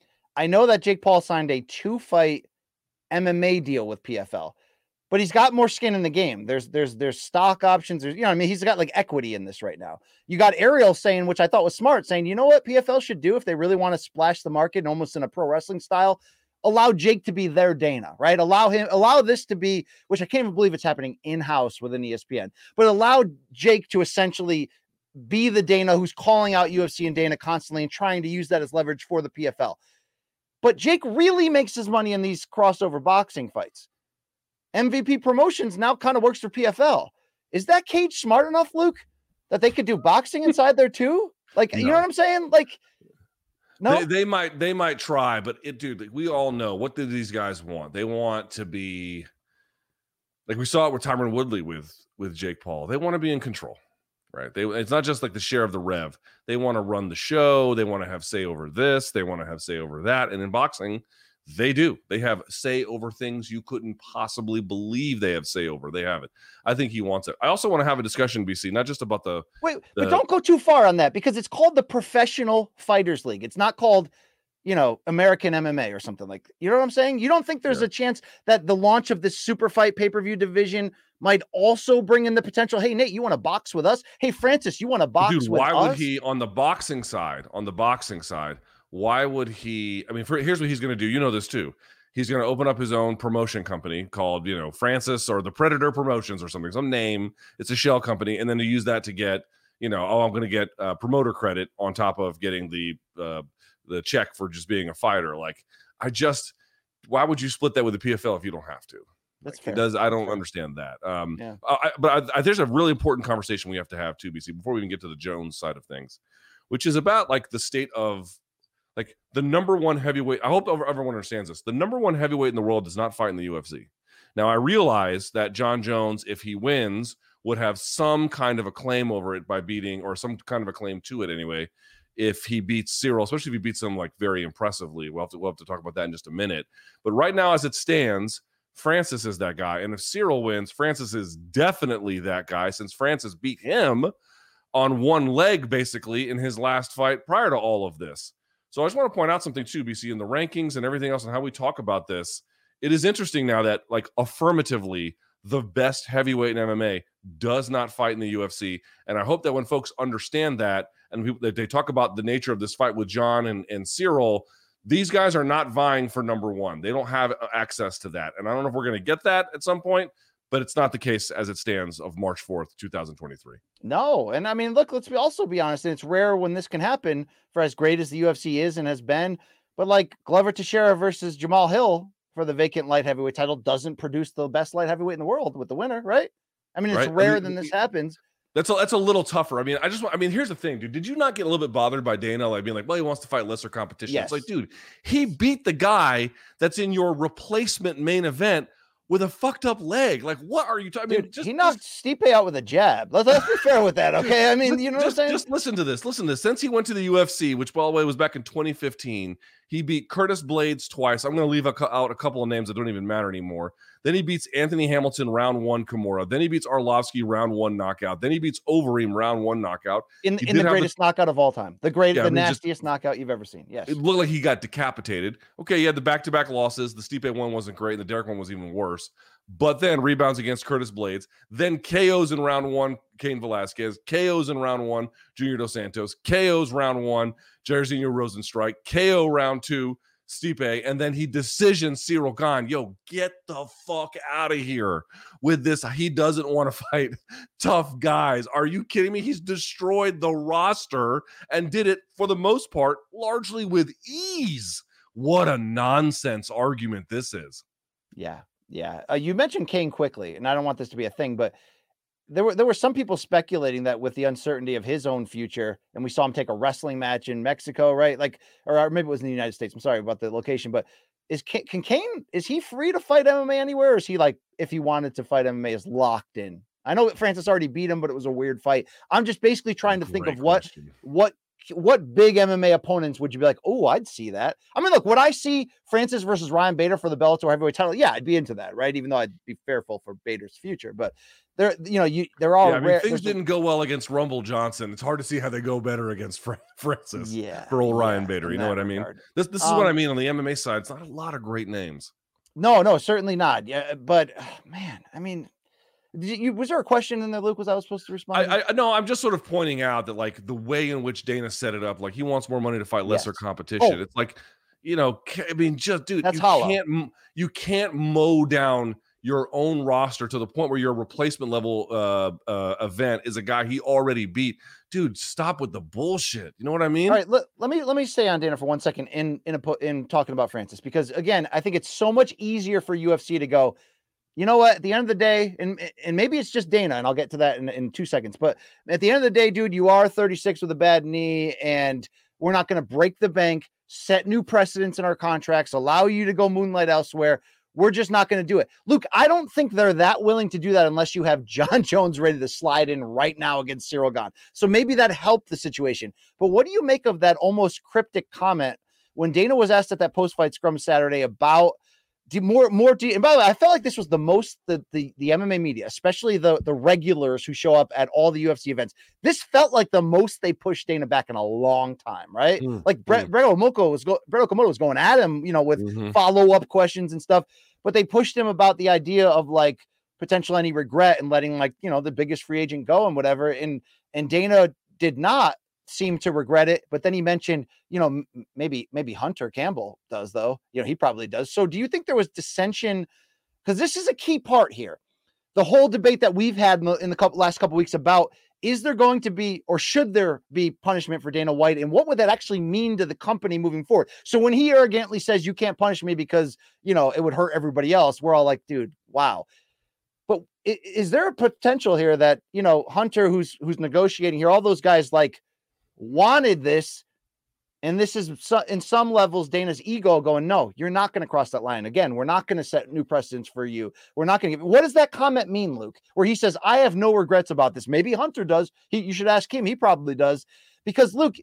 S6: I know that Jake Paul signed a two-fight M M A deal with P F L, but he's got more skin in the game. There's there's there's stock options. There's, you know, I mean, he's got like equity in this right now. You got Ariel saying, which I thought was smart, saying, you know what P F L should do if they really want to splash the market almost in a pro wrestling style? Allow Jake to be their Dana, right? Allow him, allow this to be, which I can't even believe it's happening in-house within E S P N, but allow Jake to essentially be the Dana who's calling out U F C and Dana constantly and trying to use that as leverage for the P F L. But Jake really makes his money in these crossover boxing fights. M V P Promotions now kind of works for P F L. Is that cage smart enough, Luke, that they could do boxing inside there too? Like, no. You know what I'm saying? Like, no,
S5: they, they might, they might try, but it, dude, we all know, what do these guys want? They want to be like, we saw it with Tyron Woodley with, with Jake Paul. They want to be in control, right? They, it's not just like the share of the rev. They want to run the show. They want to have say over this. They want to have say over that. And in boxing, They do. They have say over things you couldn't possibly believe they have say over. They have it. I think he wants it. I also want to have a discussion, B C, not just about the
S6: wait,
S5: the,
S6: but don't go too far on that, because it's called the Professional Fighters League. It's not called, you know, American M M A or something like. You know what I'm saying? You don't think there's
S5: yeah.
S6: a chance that the launch of this super fight pay-per-view division might also bring in the potential? Hey, Nate, you want to box with us? Hey, Francis, you want to box
S5: Dude,
S6: with
S5: why
S6: us?
S5: would he on the boxing side? On the boxing side, why would he? I mean, for, here's what he's going to do. You know this too. He's going to open up his own promotion company called, you know, Francis or the Predator Promotions or something, some name. It's a shell company. And then to use that to get, you know, oh, I'm going to get uh, promoter credit on top of getting the uh, the check for just being a fighter. Like, I just, why would you split that with the P F L if you don't have to?
S6: That's
S5: like,
S6: fair.
S5: It does. I don't
S6: fair.
S5: understand that. Um,
S6: Yeah.
S5: I, but I, I, there's a really important conversation we have to have too, B C, before we even get to the Jones side of things, which is about like the state of, like the number one heavyweight. I hope everyone understands this. The number one heavyweight in the world does not fight in the U F C. Now, I realize that John Jones, if he wins, would have some kind of a claim over it by beating, or some kind of a claim to it anyway, if he beats Ciryl, especially if he beats him like very impressively. We'll have to, we'll have to talk about that in just a minute. But right now, as it stands, Francis is that guy. And if Ciryl wins, Francis is definitely that guy, since Francis beat him on one leg, basically, in his last fight prior to all of this. So I just want to point out something too, B C, in the rankings and everything else and how we talk about this. It is interesting now that, like, affirmatively, the best heavyweight in M M A does not fight in the U F C. And I hope that when folks understand that, and people, they talk about the nature of this fight with John and, and Ciryl, these guys are not vying for number one. They don't have access to that. And I don't know if we're going to get that at some point, but it's not the case as it stands of March fourth, twenty twenty-three.
S6: No. And I mean, look, let's be also be honest. And it's rare when this can happen, for as great as the U F C is and has been. But like Glover Teixeira versus Jamal Hill for the vacant light heavyweight title doesn't produce the best light heavyweight in the world with the winner, right? I mean, it's
S5: right?
S6: rare
S5: I mean,
S6: than this happens.
S5: That's a, that's a little tougher. I mean, I just want, I mean, here's the thing, dude. Did you not get a little bit bothered by Dana, like being like, well, he wants to fight lesser competition?
S6: Yes.
S5: It's like, dude, he beat the guy that's in your replacement main event with a fucked up leg. Like, what are you talking? I mean,
S6: Dude,
S5: just,
S6: he knocked Stipe out with a jab. Let's, let's be fair with that, okay? I mean, you know
S5: just,
S6: what I'm saying?
S5: Just listen to this. Listen to this. Since he went to the U F C, which, by the way, was back in twenty fifteen, he beat Curtis Blades twice. I'm going to leave a, out a couple of names that don't even matter anymore. Then he beats Anthony Hamilton round one Kimura. Then he beats Arlovsky round one knockout. Then he beats Overeem round one knockout.
S6: In,
S5: He
S6: in the
S5: did have
S6: greatest knockout of all time. The great,
S5: Yeah,
S6: the
S5: I mean, just-
S6: nastiest knockout you've ever seen. Yes.
S5: It looked like he got decapitated. Okay, he had the back-to-back losses. The Stipe one wasn't great, and the Derek one was even worse. But then rebounds against Curtis Blades. Then K Os in round one, Cain Velasquez. K Os in round one, Junior Dos Santos. K Os round one, Jairzinho Rosenstrike. K O round two, Stipe. And then he decisions Ciryl Gane. Yo, get the fuck out of here with this. He doesn't want to fight tough guys. Are you kidding me? He's destroyed the roster and did it, for the most part, largely with ease. What a nonsense argument this is.
S6: Yeah. Yeah. Uh, you mentioned Cain quickly, and I don't want this to be a thing, but there were there were some people speculating that with the uncertainty of his own future, and we saw him take a wrestling match in Mexico, right? Like, or maybe it was in the United States. I'm sorry about the location, but is Cain, can Cain, is he free to fight M M A anywhere? Or is he, like, if he wanted to fight M M A, is locked in? I know that Francis already beat him, but it was a weird fight. I'm just basically trying to think
S5: Great
S6: of what
S5: question.
S6: what what big M M A opponents would you be like, oh, I'd see that. I mean, look, would I see Francis versus Ryan Bader for the Bellator heavyweight title? Yeah, I'd be into that, right? Even though I'd be fearful for Bader's future, but there, you know, you they're all
S5: Yeah, I mean,
S6: rare.
S5: things
S6: there's a-
S5: didn't go well against Rumble Johnson. It's hard to see how they go better against Fra- Francis
S6: yeah,
S5: for old Ryan
S6: yeah,
S5: Bader.
S6: in
S5: You know
S6: that
S5: what I mean?
S6: regard.
S5: This this is what I
S6: Um,
S5: mean on the M M A side. It's not a lot of great names.
S6: No, no, certainly not. Yeah, but man, I mean, did you, was there a question in there, Luke? Was I was supposed to respond?
S5: I, I no, I'm just sort of pointing out that, like, the way in which Dana set it up, like, he wants more money to fight lesser
S6: Yes.
S5: competition.
S6: Oh.
S5: It's like, you know, ca- I mean, just dude,
S6: That's
S5: you
S6: hollow.
S5: can't m- you can't mow down your own roster to the point where your replacement level uh, uh, event is a guy he already beat. Dude, stop with the bullshit. You know what I mean?
S6: All right, let, let me let me stay on Dana for one second in in a, po- in talking about Francis, because again, I think it's so much easier for U F C to go, you know what, at the end of the day, and and maybe it's just Dana, and I'll get to that in, in two seconds. But at the end of the day, dude, you are thirty-six with a bad knee, and we're not going to break the bank, set new precedents in our contracts, allow you to go moonlight elsewhere. We're just not going to do it. Luke, I don't think they're that willing to do that unless you have John Jones ready to slide in right now against Ciryl Gane. So maybe that helped the situation. But what do you make of that almost cryptic comment when Dana was asked at that post-fight scrum Saturday about de- more, more, de- and by the way, I felt like this was the most, the, the, the M M A media, especially the, the regulars who show up at all the U F C events. This felt like the most they pushed Dana back in a long time, right? Mm, like Brett, mm. Brett Okamoto was go, Brett Okamoto was going at him, you know, with mm-hmm. follow-up questions and stuff, but they pushed him about the idea of like potential any regret and letting like, you know, the biggest free agent go and whatever. And, and Dana did not seem to regret it, but then he mentioned, you know, m- maybe maybe Hunter Campbell does, though. You know, he probably does. So do you think there was dissension? Because this is a key part here. The whole debate that we've had in the, in the couple, last couple of weeks about, is there going to be, or should there be punishment for Dana White? And what would that actually mean to the company moving forward? So when he arrogantly says, you can't punish me because, you know, it would hurt everybody else, we're all like, dude, wow. But is there a potential here that, you know, Hunter, who's who's negotiating here, all those guys like wanted this, and this is so, in some levels Dana's ego going, no, you're not going to cross that line again. We're not going to set new precedents for you. We're not going to give. What does that comment mean, Luke? Where he says, I have no regrets about this. Maybe Hunter does. He, you should ask him. He probably does, because Luke,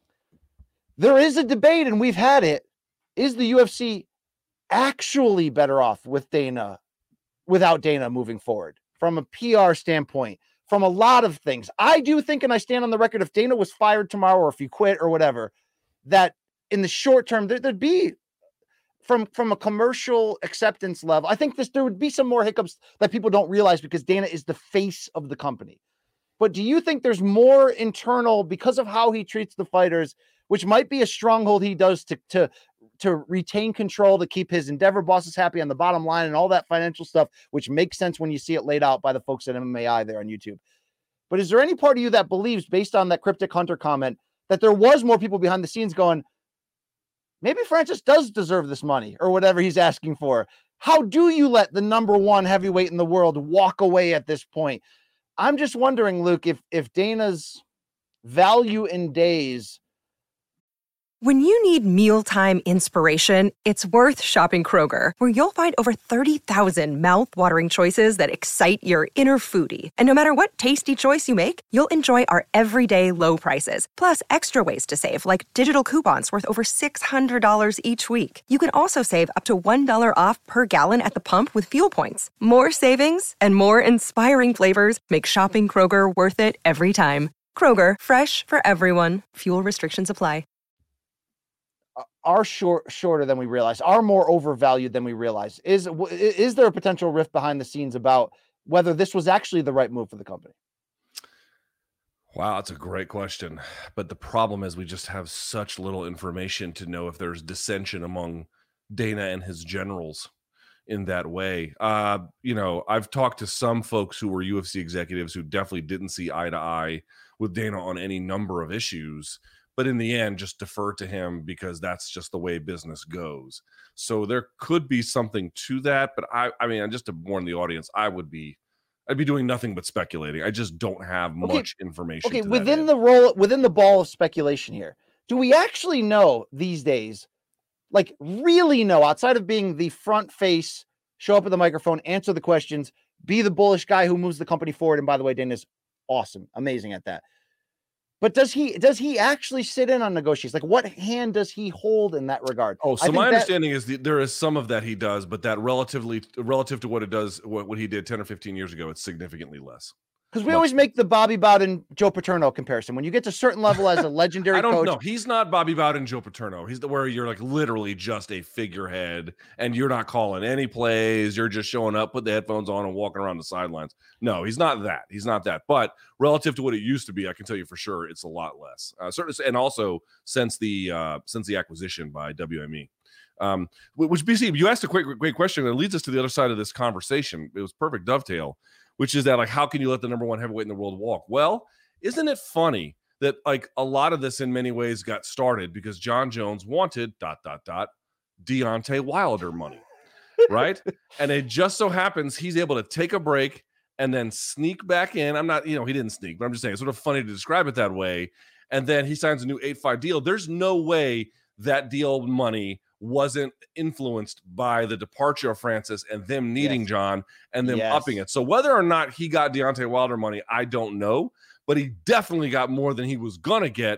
S6: there is a debate, and we've had it. Is the U F C actually better off with Dana? Without Dana moving forward from a P R standpoint, from a lot of things. I do think, and I stand on the record, if Dana was fired tomorrow or if he quit or whatever, that in the short term, there, there'd be from, from a commercial acceptance level, I think this, there would be some more hiccups that people don't realize because Dana is the face of the company. But do you think there's more internal because of how he treats the fighters, which might be a stronghold he does to, to, to retain control, to keep his Endeavor bosses happy on the bottom line and all that financial stuff, which makes sense when you see it laid out by the folks at M M A I there on YouTube. But is there any part of you that believes, based on that cryptic Hunter comment, that there was more people behind the scenes going, maybe Francis does deserve this money or whatever he's asking for? How do you let the number one heavyweight in the world walk away at this point? I'm just wondering, Luke, if, if Dana's value in days.
S7: When you need mealtime inspiration, it's worth shopping Kroger, where you'll find over thirty thousand mouth-watering choices that excite your inner foodie. And no matter what tasty choice you make, you'll enjoy our everyday low prices, plus extra ways to save, like digital coupons worth over six hundred dollars each week. You can also save up to one dollar off per gallon at the pump with fuel points. More savings and more inspiring flavors make shopping Kroger worth it every time. Kroger, fresh for everyone. Fuel restrictions apply.
S6: Are short, shorter than we realize, are more overvalued than we realize. Is is there a potential rift behind the scenes about whether this was actually the right move for the company?
S5: Wow, that's a great question. But the problem is we just have such little information to know if there's dissension among Dana and his generals in that way. Uh, you know, I've talked to some folks who were U F C executives who definitely didn't see eye to eye with Dana on any number of issues. But in the end, just defer to him because that's just the way business goes. So there could be something to that. But I, I mean, just to warn the audience, I would be, I'd be doing nothing but speculating. I just don't have
S6: okay.
S5: much information.
S6: Okay, within the role, within the ball of speculation here, do we actually know these days, like really know, outside of being the front face, show up at the microphone, answer the questions, be the bullish guy who moves the company forward? And by the way, Dana's awesome, amazing at that. But does he does he actually sit in on negotiations? Like, what hand does he hold in that regard?
S5: Oh, so my that, understanding is that there is some of that he does, but that relatively relative to what it does, what, what he did ten or fifteen years ago, it's significantly less.
S6: Because we Much always make the Bobby Bowden, Joe Paterno comparison. When you get to a certain level as a legendary
S5: I don't
S6: coach.
S5: know. He's not Bobby Bowden, Joe Paterno. He's the where you're like literally just a figurehead and you're not calling any plays. You're just showing up, put the headphones on and walking around the sidelines. No, he's not that. He's not that. But relative to what it used to be, I can tell you for sure it's a lot less. Uh, certainly, and also since the uh, since the acquisition by W M E. Um, which B C, you asked a great, great question that leads us to the other side of this conversation. It was perfect dovetail. Which is that, like, how can you let the number one heavyweight in the world walk? Well, isn't it funny that, like, a lot of this in many ways got started because John Jones wanted dot, dot, dot, Deontay Wilder money, right? And it just so happens he's able to take a break and then sneak back in. I'm not, you know, he didn't sneak, but I'm just saying it's sort of funny to describe it that way. And then he signs a new eight five deal. There's no way that deal money wasn't influenced by the departure of Francis and them needing yes. John and them yes. upping it. So whether or not he got Deontay Wilder money, I don't know, but he definitely got more than he was going to get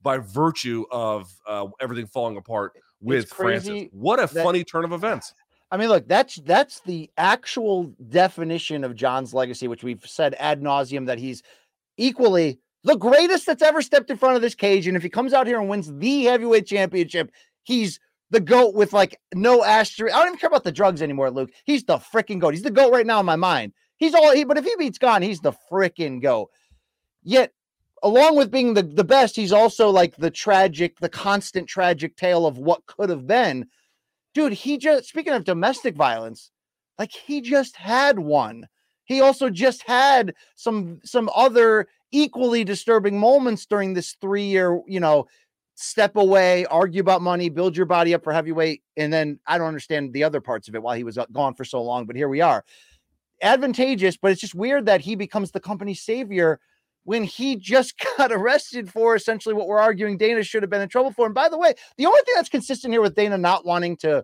S5: by virtue of uh, everything falling apart with
S6: It's crazy
S5: Francis. What a
S6: that-
S5: funny turn of events.
S6: I mean, look, that's that's the actual definition of John's legacy, which we've said ad nauseum that he's equally the greatest that's ever stepped in front of this cage. And if he comes out here and wins the heavyweight championship, he's the GOAT with like no asterisk. I don't even care about the drugs anymore, Luke. He's the freaking GOAT. He's the GOAT right now in my mind. He's all he, but if he beats Gane, he's the freaking GOAT. Yet, along with being the, the best, he's also like the tragic, the constant tragic tale of what could have been. Dude, he just, speaking of domestic violence, like he just had one. He also just had some, some other equally disturbing moments during this three-year, you know, step away, argue about money, build your body up for heavyweight. And then I don't understand the other parts of it while he was gone for so long, but here we are. Advantageous, but it's just weird that he becomes the company's savior when he just got arrested for essentially what we're arguing Dana should have been in trouble for. And by the way, the only thing that's consistent here with Dana not wanting to,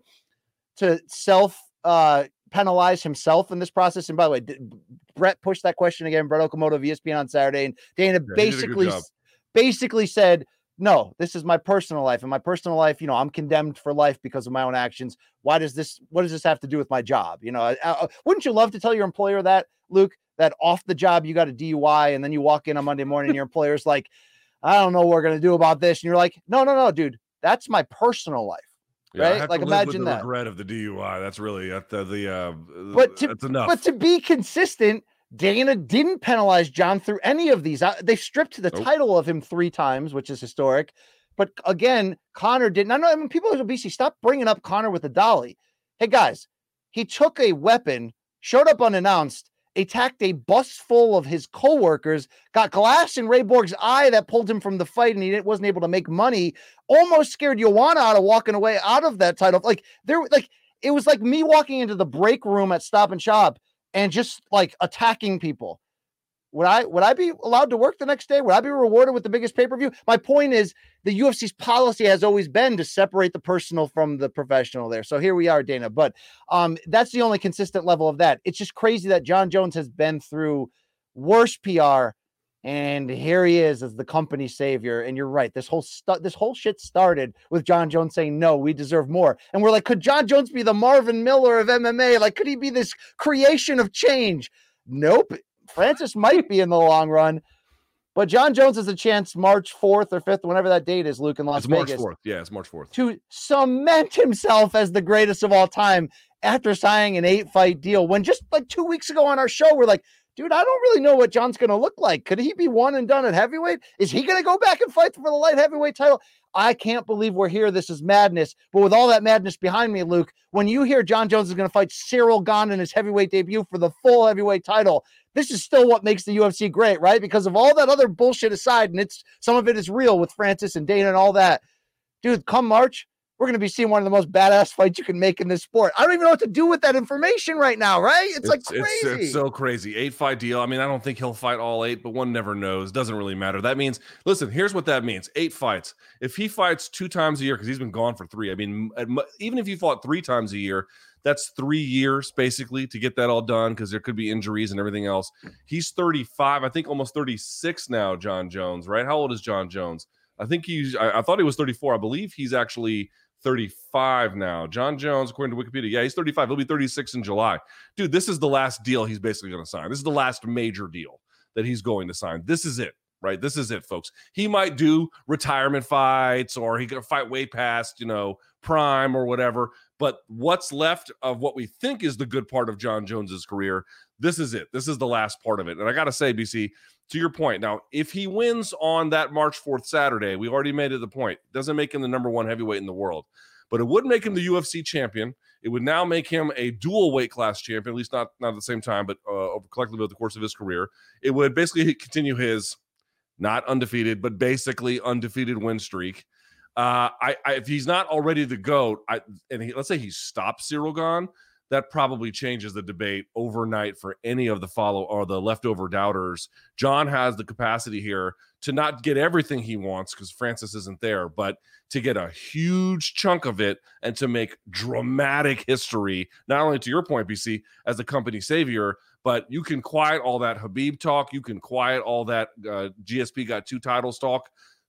S6: to self uh, penalize himself in this process. And by the way, did, Brett pushed that question again, Brett Okamoto of E S P N on Saturday, and Dana
S5: yeah,
S6: basically, basically said, no, this is my personal life. And my personal life, you know, I'm condemned for life because of my own actions. Why does this, what does this have to do with my job? You know, I, I, wouldn't you love to tell your employer that, Luke, that off the job, you got a D U I and then you walk in on Monday morning and your employer's like, I don't know what we're going to do about this. And you're like, no, no, no, dude, that's my personal life.
S5: Yeah,
S6: right? Like imagine that.
S5: Regret of the D U I. That's really uh, the, the uh,
S6: but to,
S5: that's enough.
S6: But to be consistent, Dana didn't penalize John through any of these. I, they stripped the nope. title of him three times, which is historic. But again, Conor didn't. I know I mean, people are B C, stop bringing up Conor with the dolly. Hey, guys, he took a weapon, showed up unannounced, attacked a bus full of his coworkers, got glass in Ray Borg's eye that pulled him from the fight, and he wasn't able to make money, almost scared Joanna out of walking away out of that title. Like, there, like it was like me walking into the break room at Stop and Shop and just like attacking people. Would I would I be allowed to work the next day? Would I be rewarded with the biggest pay-per-view? My point is the U F C's policy has always been to separate the personal from the professional there. So here we are, Dana. But um, that's the only consistent level of that. It's just crazy that John Jones has been through worse P R, and here he is as the company savior. And you're right. This whole stu- this whole shit started with John Jones saying, no, we deserve more. And we're like, could John Jones be the Marvin Miller of M M A? Like, could he be this creation of change? Nope. Francis might be in the long run, but John Jones has a chance March fourth or fifth, whenever that date is, Luke, in Las
S5: it's
S6: Vegas.
S5: March fourth. Yeah, it's March fourth.
S6: To cement himself as the greatest of all time after signing an eight-fight deal. When just like two weeks ago on our show, we're like, dude, I don't really know what John's going to look like. Could he be one and done at heavyweight? Is he going to go back and fight for the light heavyweight title? I can't believe we're here. This is madness. But with all that madness behind me, Luke, when you hear John Jones is going to fight Cyril Gane in his heavyweight debut for the full heavyweight title, this is still what makes the U F C great, right? Because of all that other bullshit aside, and it's some of it is real with Francis and Dana and all that. Dude, come March, we're going to be seeing one of the most badass fights you can make in this sport. I don't even know what to do with that information right now, right? It's, it's like crazy.
S5: It's, it's so crazy. Eight fight deal. I mean, I don't think he'll fight all eight, but one never knows. Doesn't really matter. That means, listen, here's what that means. Eight fights. If he fights two times a year, because he's been gone for three, I mean, even if he fought three times a year, that's three years basically to get that all done because there could be injuries and everything else. He's thirty-five, I think almost thirty-six now, John Jones, right? How old is John Jones? I think he's, I, I thought he was thirty-four. I believe he's actually thirty-five now. John Jones, according to Wikipedia, yeah, he's thirty-five. He'll be thirty-six in July. Dude, this is the last deal he's basically going to sign. This is the last major deal that he's going to sign. This is it, right? This is it, folks. He might do retirement fights or he could fight way past, you know, prime or whatever. But what's left of what we think is the good part of John Jones's career, this is it. This is the last part of it. And I got to say, B C, to your point, now, if he wins on that March fourth Saturday, we've already made it the point. It doesn't make him the number one heavyweight in the world, but it would make him the U F C champion. It would now make him a dual weight class champion, at least not, not at the same time, but uh, collectively over the course of his career. It would basically continue his not undefeated, but basically undefeated win streak. Uh, I, I if he's not already the GOAT, I, and he, let's say he stops Cyril Gane, that probably changes the debate overnight for any of the follow or the leftover doubters. John has the capacity here to not get everything he wants because Francis isn't there, but to get a huge chunk of it and to make dramatic history, not only to your point, B C, as the company savior, but you can quiet all that Habib talk. You can quiet all that uh, G S P got two titles talk.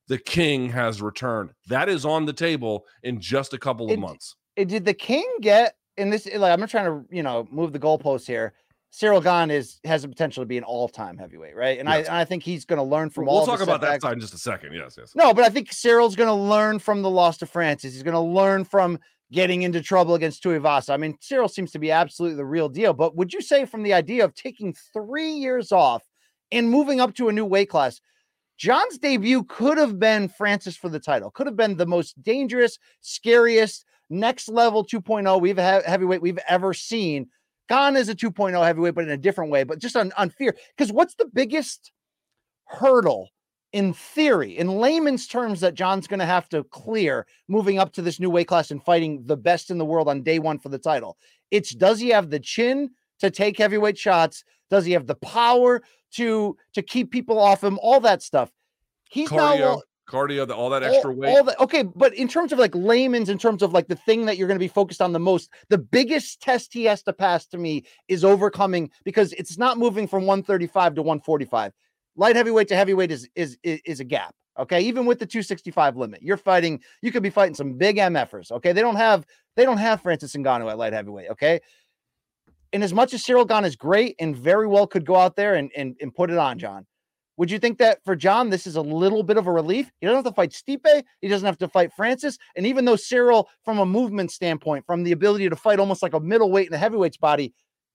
S5: the king has returned. That is on the table in just a couple of
S6: It-
S5: months.
S6: It, did the king get in this? Like, I'm not trying to, you know, move the goalposts here. Cyril Gane is has the potential to be an all-time heavyweight, right? And
S5: Yes.
S6: I and I think he's going to learn from
S5: We'll
S6: all.
S5: talk
S6: the
S5: about that
S6: setbacks.
S5: side in just a second. Yes, yes.
S6: No, but I think Cyril's going to learn from the loss to Francis. He's going to learn from getting into trouble against Tuivasa. I mean, Cyril seems to be absolutely the real deal. But would you say, from the idea of taking three years off and moving up to a new weight class, John's debut could have been Francis for the title, could have been the most dangerous, scariest, next level two point oh we've had heavyweight we've ever seen. Gane is a two point oh heavyweight, but in a different way, but just on, on fear. Because what's the biggest hurdle in theory, in layman's terms, that John's going to have to clear moving up to this new weight class and fighting the best in the world on day one for the title? It's, does he have the chin to take heavyweight shots? Does he have the power to, to keep people off him? All that stuff. He's
S5: Cardio,
S6: now
S5: cardio, the, all that extra
S6: all,
S5: weight.
S6: all that, okay, but in terms of like layman's, in terms of like the thing that you're going to be focused on the most, the biggest test he has to pass to me is overcoming, because it's not moving from one thirty-five to one forty-five. Light heavyweight to heavyweight is is is, is a gap. Okay, even with the two sixty-five limit, you're fighting. You could be fighting some big M Fers. Okay, they don't have they don't have Francis Ngannou at light heavyweight. Okay, and as much as Cyril Gane is great and very well could go out there and and and put it on John, would you think that for John this is a little bit of a relief? He doesn't have to fight Stipe. He doesn't have to fight Francis. And even though Cyril, from a movement standpoint, from the ability to fight almost like a middleweight in a heavyweight's body,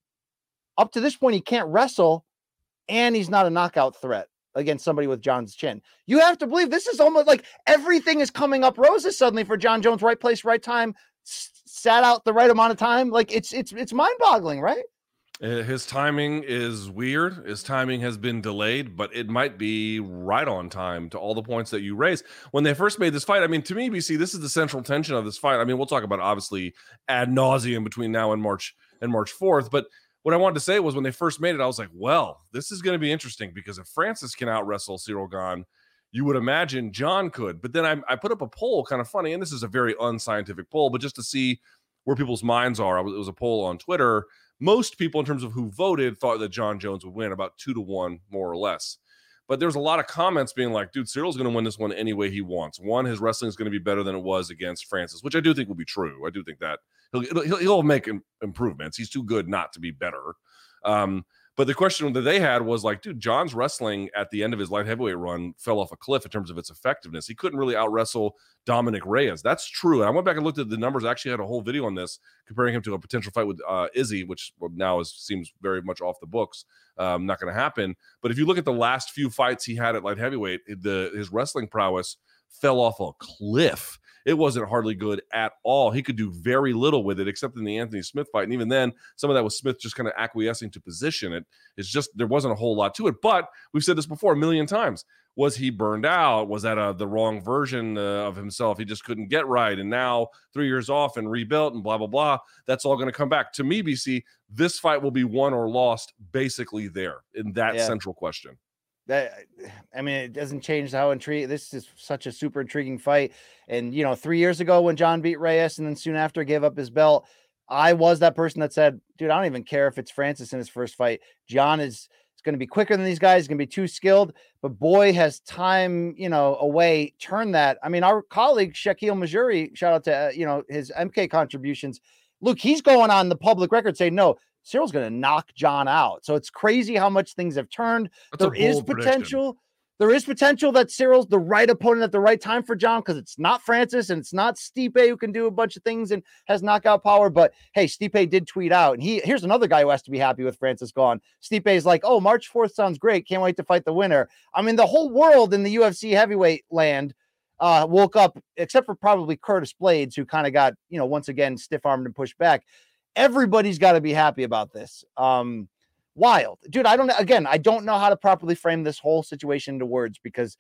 S6: up to this point he can't wrestle. And he's not a knockout threat against somebody with John's chin. You have to believe this is almost like everything is coming up roses suddenly for John Jones. Right place, right time, s- sat out the right amount of time. Like it's it's it's mind-boggling, right?
S5: Uh, His timing is weird. His timing has been delayed, but it might be right on time to all the points that you raised. When they first made this fight, I mean, to me, B C, this is the central tension of this fight. I mean, we'll talk about it obviously ad nauseum between now and March and March fourth, but what I wanted to say was when they first made it, I was like, well, this is going to be interesting, because if Francis can out wrestle Cyril Gane, you would imagine John could. But then I, I put up a poll, kind of funny, and this is a very unscientific poll, but just to see where people's minds are. It was a poll on Twitter. Most people, in terms of who voted, thought that John Jones would win, about two to one, more or less. But there's a lot of comments being like, dude, Cyril's going to win this one any way he wants. One, his wrestling is going to be better than it was against Francis, which I do think will be true. I do think that he'll he'll, he'll make improvements. He's too good not to be better. Um, but the question that they had was like, dude, John's wrestling at the end of his light heavyweight run fell off a cliff in terms of its effectiveness. He couldn't really out wrestle Dominic Reyes. That's true. And I went back and looked at the numbers. I actually had a whole video on this comparing him to a potential fight with uh, Izzy, which now is, seems very much off the books. Um, not going to happen. But if you look at the last few fights he had at light heavyweight, the his wrestling prowess fell off a cliff. It wasn't hardly good at all. He could do very little with it, except in the Anthony Smith fight. And even then, some of that was Smith just kind of acquiescing to position it. It's just, there wasn't a whole lot to it. But we've said this before a million times. Was he burned out? Was that a, the wrong version uh, of himself? He just couldn't get right. And now three years off and rebuilt and blah, blah, blah. That's all going to come back. To me, B C, this fight will be won or lost basically there in that
S6: Yeah.
S5: central question.
S6: That, I mean, it doesn't change how intriguing. This is such a super intriguing fight. And, you know, three years ago when John beat Reyes and then soon after gave up his belt, I was that person that said, dude, I don't even care if it's Francis in his first fight. John is, is going to be quicker than these guys. He's going to be too skilled. But boy, has time, you know, away turned that. I mean, our colleague Shaquille Majuri, shout out to, uh, you know, his M K contributions. Look, he's going on the public record saying, no, Cyril's going to knock John out. So it's crazy how much things have turned.
S5: That's a
S6: There is
S5: bold prediction.
S6: potential. There is potential that Cyril's the right opponent at the right time for John, because it's not Francis and it's not Stipe, who can do a bunch of things and has knockout power. But hey, Stipe did tweet out, and he here's another guy who has to be happy with Francis gone. Stipe's like, oh, March fourth sounds great. Can't wait to fight the winner. I mean, the whole world in the U F C heavyweight land uh, woke up, except for probably Curtis Blades, who kind of got, you know, once again, stiff armed and pushed back. Everybody's got to be happy about this. Um, wild, dude. I don't know. Again, I don't know how to properly frame this whole situation into words, because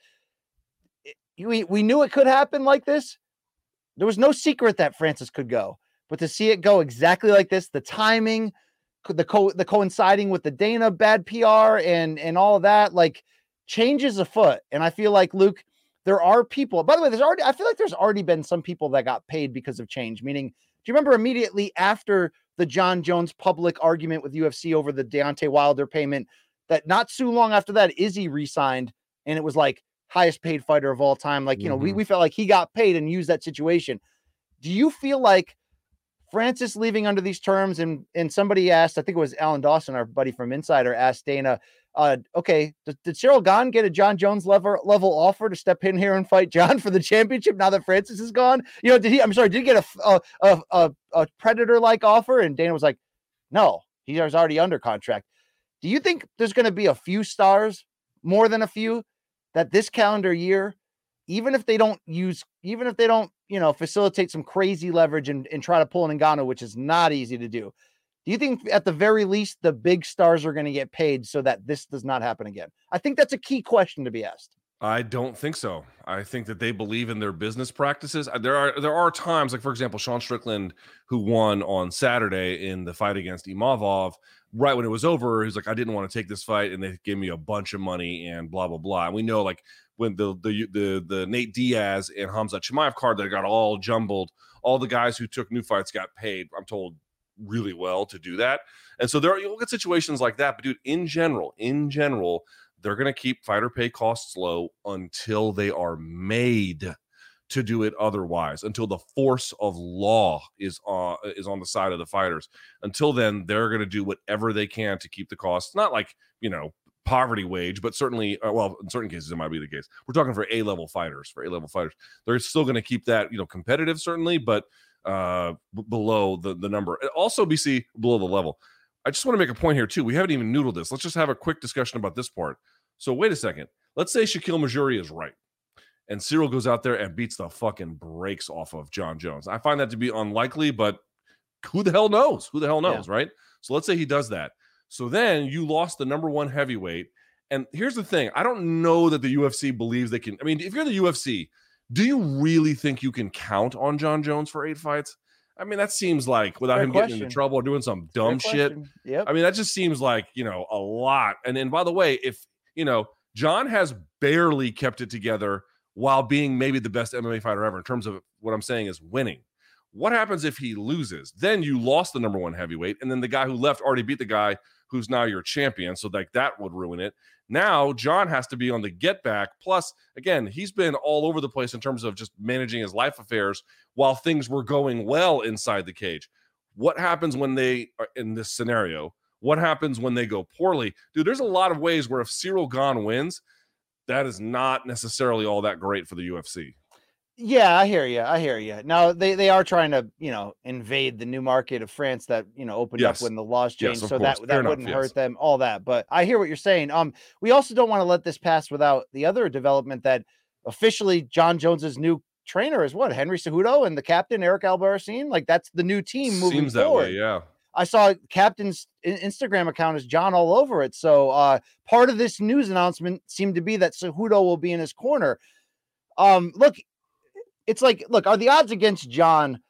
S6: it, we, we knew it could happen like this. There was no secret that Francis could go, but to see it go exactly like this, the timing, the co the coinciding with the Dana bad P R and, and all of that, like, changes afoot. And I feel like, Luke, there are people, by the way, there's already, I feel like there's already been some people that got paid because of change, meaning, do you remember immediately after the John Jones public argument with U F C over the Deontay Wilder payment, that not too long after that, Izzy re-signed, and it was like highest paid fighter of all time. Like, you know,
S5: Mm-hmm.
S6: we, we felt like he got paid and used that situation. Do you feel like Francis leaving under these terms? And and somebody asked, I think it was Alan Dawson, our buddy from Insider, asked Dana, uh, okay, did, did Cyril Gane get a John Jones level level offer to step in here and fight John for the championship now that Francis is gone? You know, did he, I'm sorry, did he get a, a, a, a Predator-like offer? And Dana was like, no, he was already under contract. Do you think there's going to be a few stars, more than a few, that this calendar year, even if they don't use, even if they don't, you know, facilitate some crazy leverage and, and try to pull an Ngannou, which is not easy to do, do you think at the very least the big stars are going to get paid so that this does not happen again? I think that's a key question to be asked.
S5: I don't think so. I think that they believe in their business practices. There are there are times, like for example, Sean Strickland, who won on Saturday in the fight against Imavov, right when it was over, he's like, I didn't want to take this fight, and they gave me a bunch of money and blah blah blah. And we know, like when the the the the Nate Diaz and Hamza Chimaev card that got all jumbled, all the guys who took new fights got paid, I'm told, really well to do that. And so there are, you'll get situations like that. But dude, in general, in general, they're going to keep fighter pay costs low until they are made to do it otherwise, until the force of law is on is on the side of the fighters. Until then, they're going to do whatever they can to keep the costs, not like, you know, poverty wage, but certainly, uh, well, in certain cases, it might be the case. We're talking for A-level fighters, for A-level fighters. They're still going to keep that, you know, competitive, certainly, but uh, b- below the, the number. And also, B C, below the level. I just want to make a point here, too. We haven't even noodled this. Let's just have a quick discussion about this part. So wait a second. Let's say Shaquille Majuri is right, and Cyril goes out there and beats the fucking brakes off of John Jones. I find that to be unlikely, but who the hell knows? Who the hell knows, yeah. Right? So let's say he does that. So then you lost the number one heavyweight. And here's the thing. I don't know that the U F C believes they can. I mean, if you're the U F C, do you really think you can count on John Jones for eight fights? I mean, that seems like, without
S6: Fair
S5: him
S6: question.
S5: getting into trouble or doing some dumb
S6: Fair
S5: shit.
S6: question. Yep.
S5: I mean, that just seems like, you know, a lot. And then, by the way, if, you know, John has barely kept it together while being maybe the best M M A fighter ever in terms of what I'm saying is winning. What happens if he loses? Then you lost the number one heavyweight, and then the guy who left already beat the guy who's now your champion. So like that would ruin it. Now John has to be on the get back. Plus, again, he's been all over the place in terms of just managing his life affairs while things were going well inside the cage. What happens when they are in this scenario? What happens when they go poorly? Dude, there's a lot of ways where if Cyril Gane wins, that is not necessarily all that great for the U F C.
S6: Yeah, I hear you. I hear you. Now they, they are trying to, you know, invade the new market of France that, you know, opened
S5: yes.
S6: up when the laws changed.
S5: Yes,
S6: so
S5: course.
S6: that,
S5: Fair
S6: that
S5: enough,
S6: wouldn't
S5: yes.
S6: hurt them, all that. But I hear what you're saying. Um, we also don't want to let this pass without the other development that officially John Jones's new trainer is what? Henry Cejudo and the captain, Eric Albarracin. Like that's the new team moving
S5: Seems that
S6: forward.
S5: way, yeah.
S6: I saw captain's Instagram account is John all over it. So uh, part of this news announcement seemed to be that Cejudo will be in his corner. Um, look, it's like, look, are the odds against John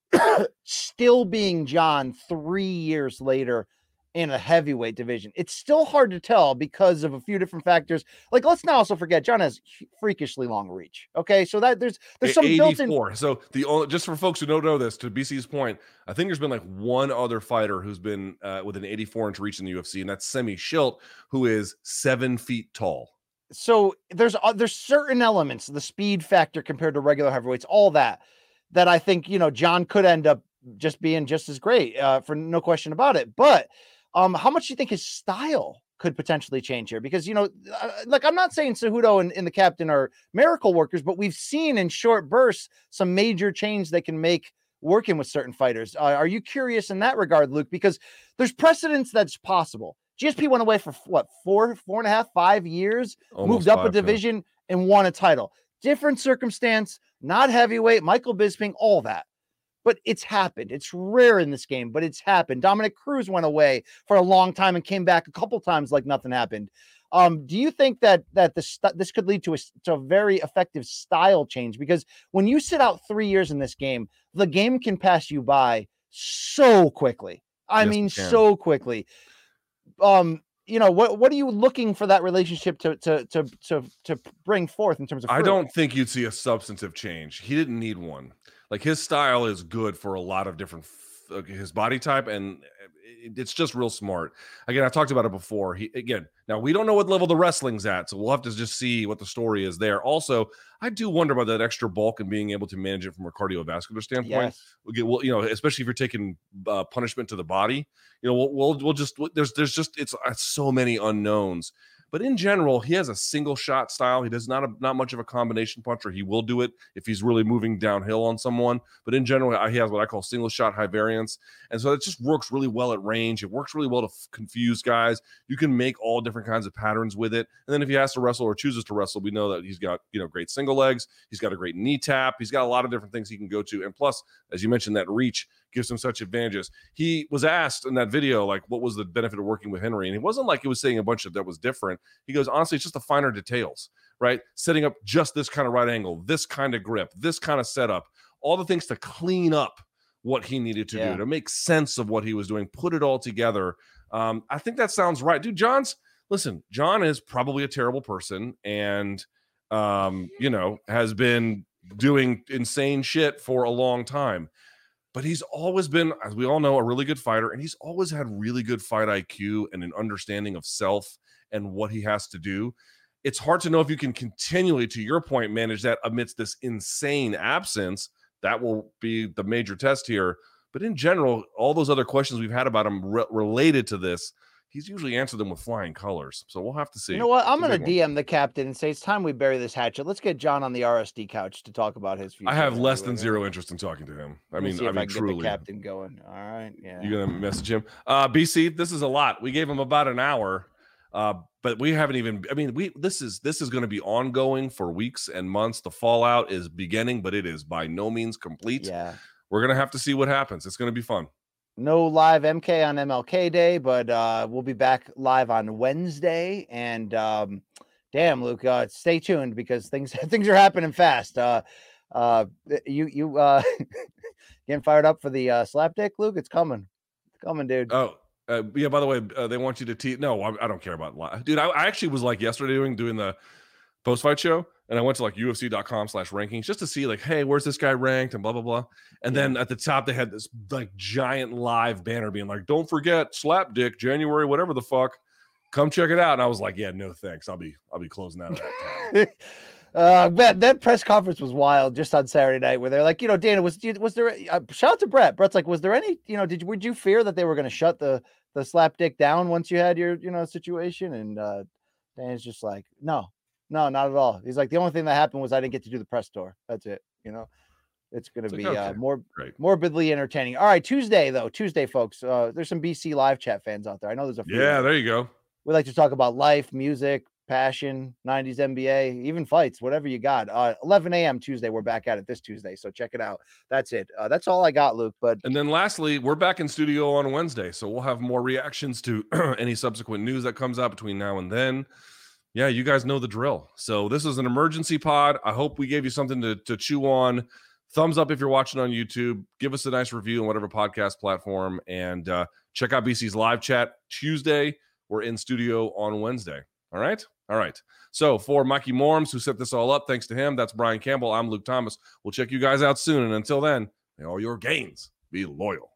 S6: still being John three years later in a heavyweight division? It's still hard to tell because of a few different factors. Like, let's not also forget John has freakishly long reach. Okay, so that there's there's some
S5: eighty-four.
S6: built-in.
S5: So the only, just for folks who don't know this, to B C's point, I think there's been like one other fighter who's been uh, with an eighty-four inch reach in the U F C, and that's Semi Schilt, who is seven feet tall.
S6: So there's uh, there's certain elements, the speed factor compared to regular heavyweights, all that, that I think, you know, John could end up just being just as great, uh, for no question about it. But um, how much do you think his style could potentially change here? Because, you know, uh, like I'm not saying Cejudo and, and the captain are miracle workers, but we've seen in short bursts some major change they can make working with certain fighters. Uh, are you curious in that regard, Luke? Because there's precedence that's possible. G S P went away for what, four, four and a half, five years,
S5: Almost
S6: moved up
S5: five,
S6: a division yeah. and won a title. Different circumstance, not heavyweight, Michael Bisping, all that. But it's happened. It's rare in this game, but it's happened. Dominic Cruz went away for a long time and came back a couple times like nothing happened. Um, do you think that that this this could lead to a, to a very effective style change? Because when you sit out three years in this game, the game can pass you by so quickly. I
S5: yes,
S6: mean, so quickly. Um, you know, what what are you looking for that relationship to to to to to bring forth in terms of fruit?
S5: I don't think you'd see a substantive change. He didn't need one. Like his style is good for a lot of different, uh, his body type, and it, it's just real smart. Again, I talked about it before. He again, now we don't know what level the wrestling's at, so we'll have to just see what the story is there. Also, I do wonder about that extra bulk and being able to manage it from a cardiovascular standpoint.
S6: Yes.
S5: We'll get, well, you know, especially if you're taking uh, punishment to the body, you know, we'll, we'll, we'll just, there's, there's just, it's, it's so many unknowns. But in general, he has a single shot style. He does not a, not much of a combination puncher. He will do it if he's really moving downhill on someone. But in general, he has what I call single shot high variance. And so it just works really well at range. It works really well to f- confuse guys. You can make all different kinds of patterns with it. And then if he has to wrestle or chooses to wrestle, we know that he's got, you know, great single legs. He's got a great knee tap. He's got a lot of different things he can go to. And plus, as you mentioned, that reach gives him such advantages. He was asked in that video, like, what was the benefit of working with Henry? And it wasn't like he was saying a bunch of that was different. He goes, honestly, it's just the finer details, right? Setting up just this kind of right angle, this kind of grip, this kind of setup, all the things to clean up what he needed to
S6: yeah.
S5: do, to make sense of what he was doing, put it all together. Um, I think that sounds right. Dude, John's, listen, John is probably a terrible person and, um, you know, has been doing insane shit for a long time. But he's always been, as we all know, a really good fighter, and he's always had really good fight I Q and an understanding of self and what he has to do. It's hard to know if you can continually, to your point, manage that amidst this insane absence. That will be the major test here. But in general, all those other questions we've had about him re- related to this, he's usually answered them with flying colors. So we'll have to see.
S6: You know what? I'm going to D M the captain and say it's time we bury this hatchet. Let's get John on the R S D couch to talk about his future.
S5: I have less than zero interest in talking to him. I mean, I mean,
S6: I
S5: truly.
S6: Get the captain going. All right. Yeah.
S5: You're going to message him. Uh, B C, this is a lot. We gave him about an hour, uh, but we haven't even, I mean, we, this is, this is going to be ongoing for weeks and months. The fallout is beginning, but it is by no means complete.
S6: Yeah.
S5: We're going to have to see what happens. It's going to be fun.
S6: No live M K on M L K Day, but uh, we'll be back live on Wednesday. And um, damn, Luke, uh, stay tuned because things things are happening fast. Uh, uh, you you uh, getting fired up for the uh, slap dick, Luke? It's coming, it's coming, dude.
S5: Oh. Uh, yeah. By the way, uh, they want you to tease. No, I, I don't care about live, dude. I, I actually was like yesterday doing doing the post fight show, and I went to like U F C dot com slash rankings just to see like, hey, where's this guy ranked and blah blah blah. And yeah. then at the top they had this like giant live banner being like, don't forget slap dick January whatever the fuck, come check it out. And I was like, yeah, no thanks. I'll be I'll be closing out of that.
S6: uh, that that press conference was wild just on Saturday night where they're like, you know, Dana, was was there? Uh, shout out to Brett. Brett's like, was there any? You know, did would you fear that they were going to shut the the slap dick down once you had your you know situation? And uh, Dana's just like, no. No, not at all. He's like, the only thing that happened was I didn't get to do the press tour. That's it. You know, it's going to be like, okay. uh, more Great. morbidly entertaining. All right. Tuesday, though. Tuesday, folks. Uh, there's some B C live chat fans out there. I know there's a few.
S5: Yeah, there you go.
S6: We like to talk about life, music, passion, nineties N B A, even fights, whatever you got. Uh, eleven a.m. Tuesday. We're back at it this Tuesday. So check it out. That's it. Uh, that's all I got, Luke. But
S5: And then lastly, we're back in studio on Wednesday. So we'll have more reactions to any subsequent news that comes out between now and then. Yeah, you guys know the drill. So this is an emergency pod. I hope we gave you something to, to chew on. Thumbs up if you're watching on YouTube. Give us a nice review on whatever podcast platform. And uh, check out B C's live chat Tuesday. We're in studio on Wednesday. All right? All right. So for Mikey Morms, who set this all up, thanks to him, that's Brian Campbell. I'm Luke Thomas. We'll check you guys out soon. And until then, may all your gains be loyal.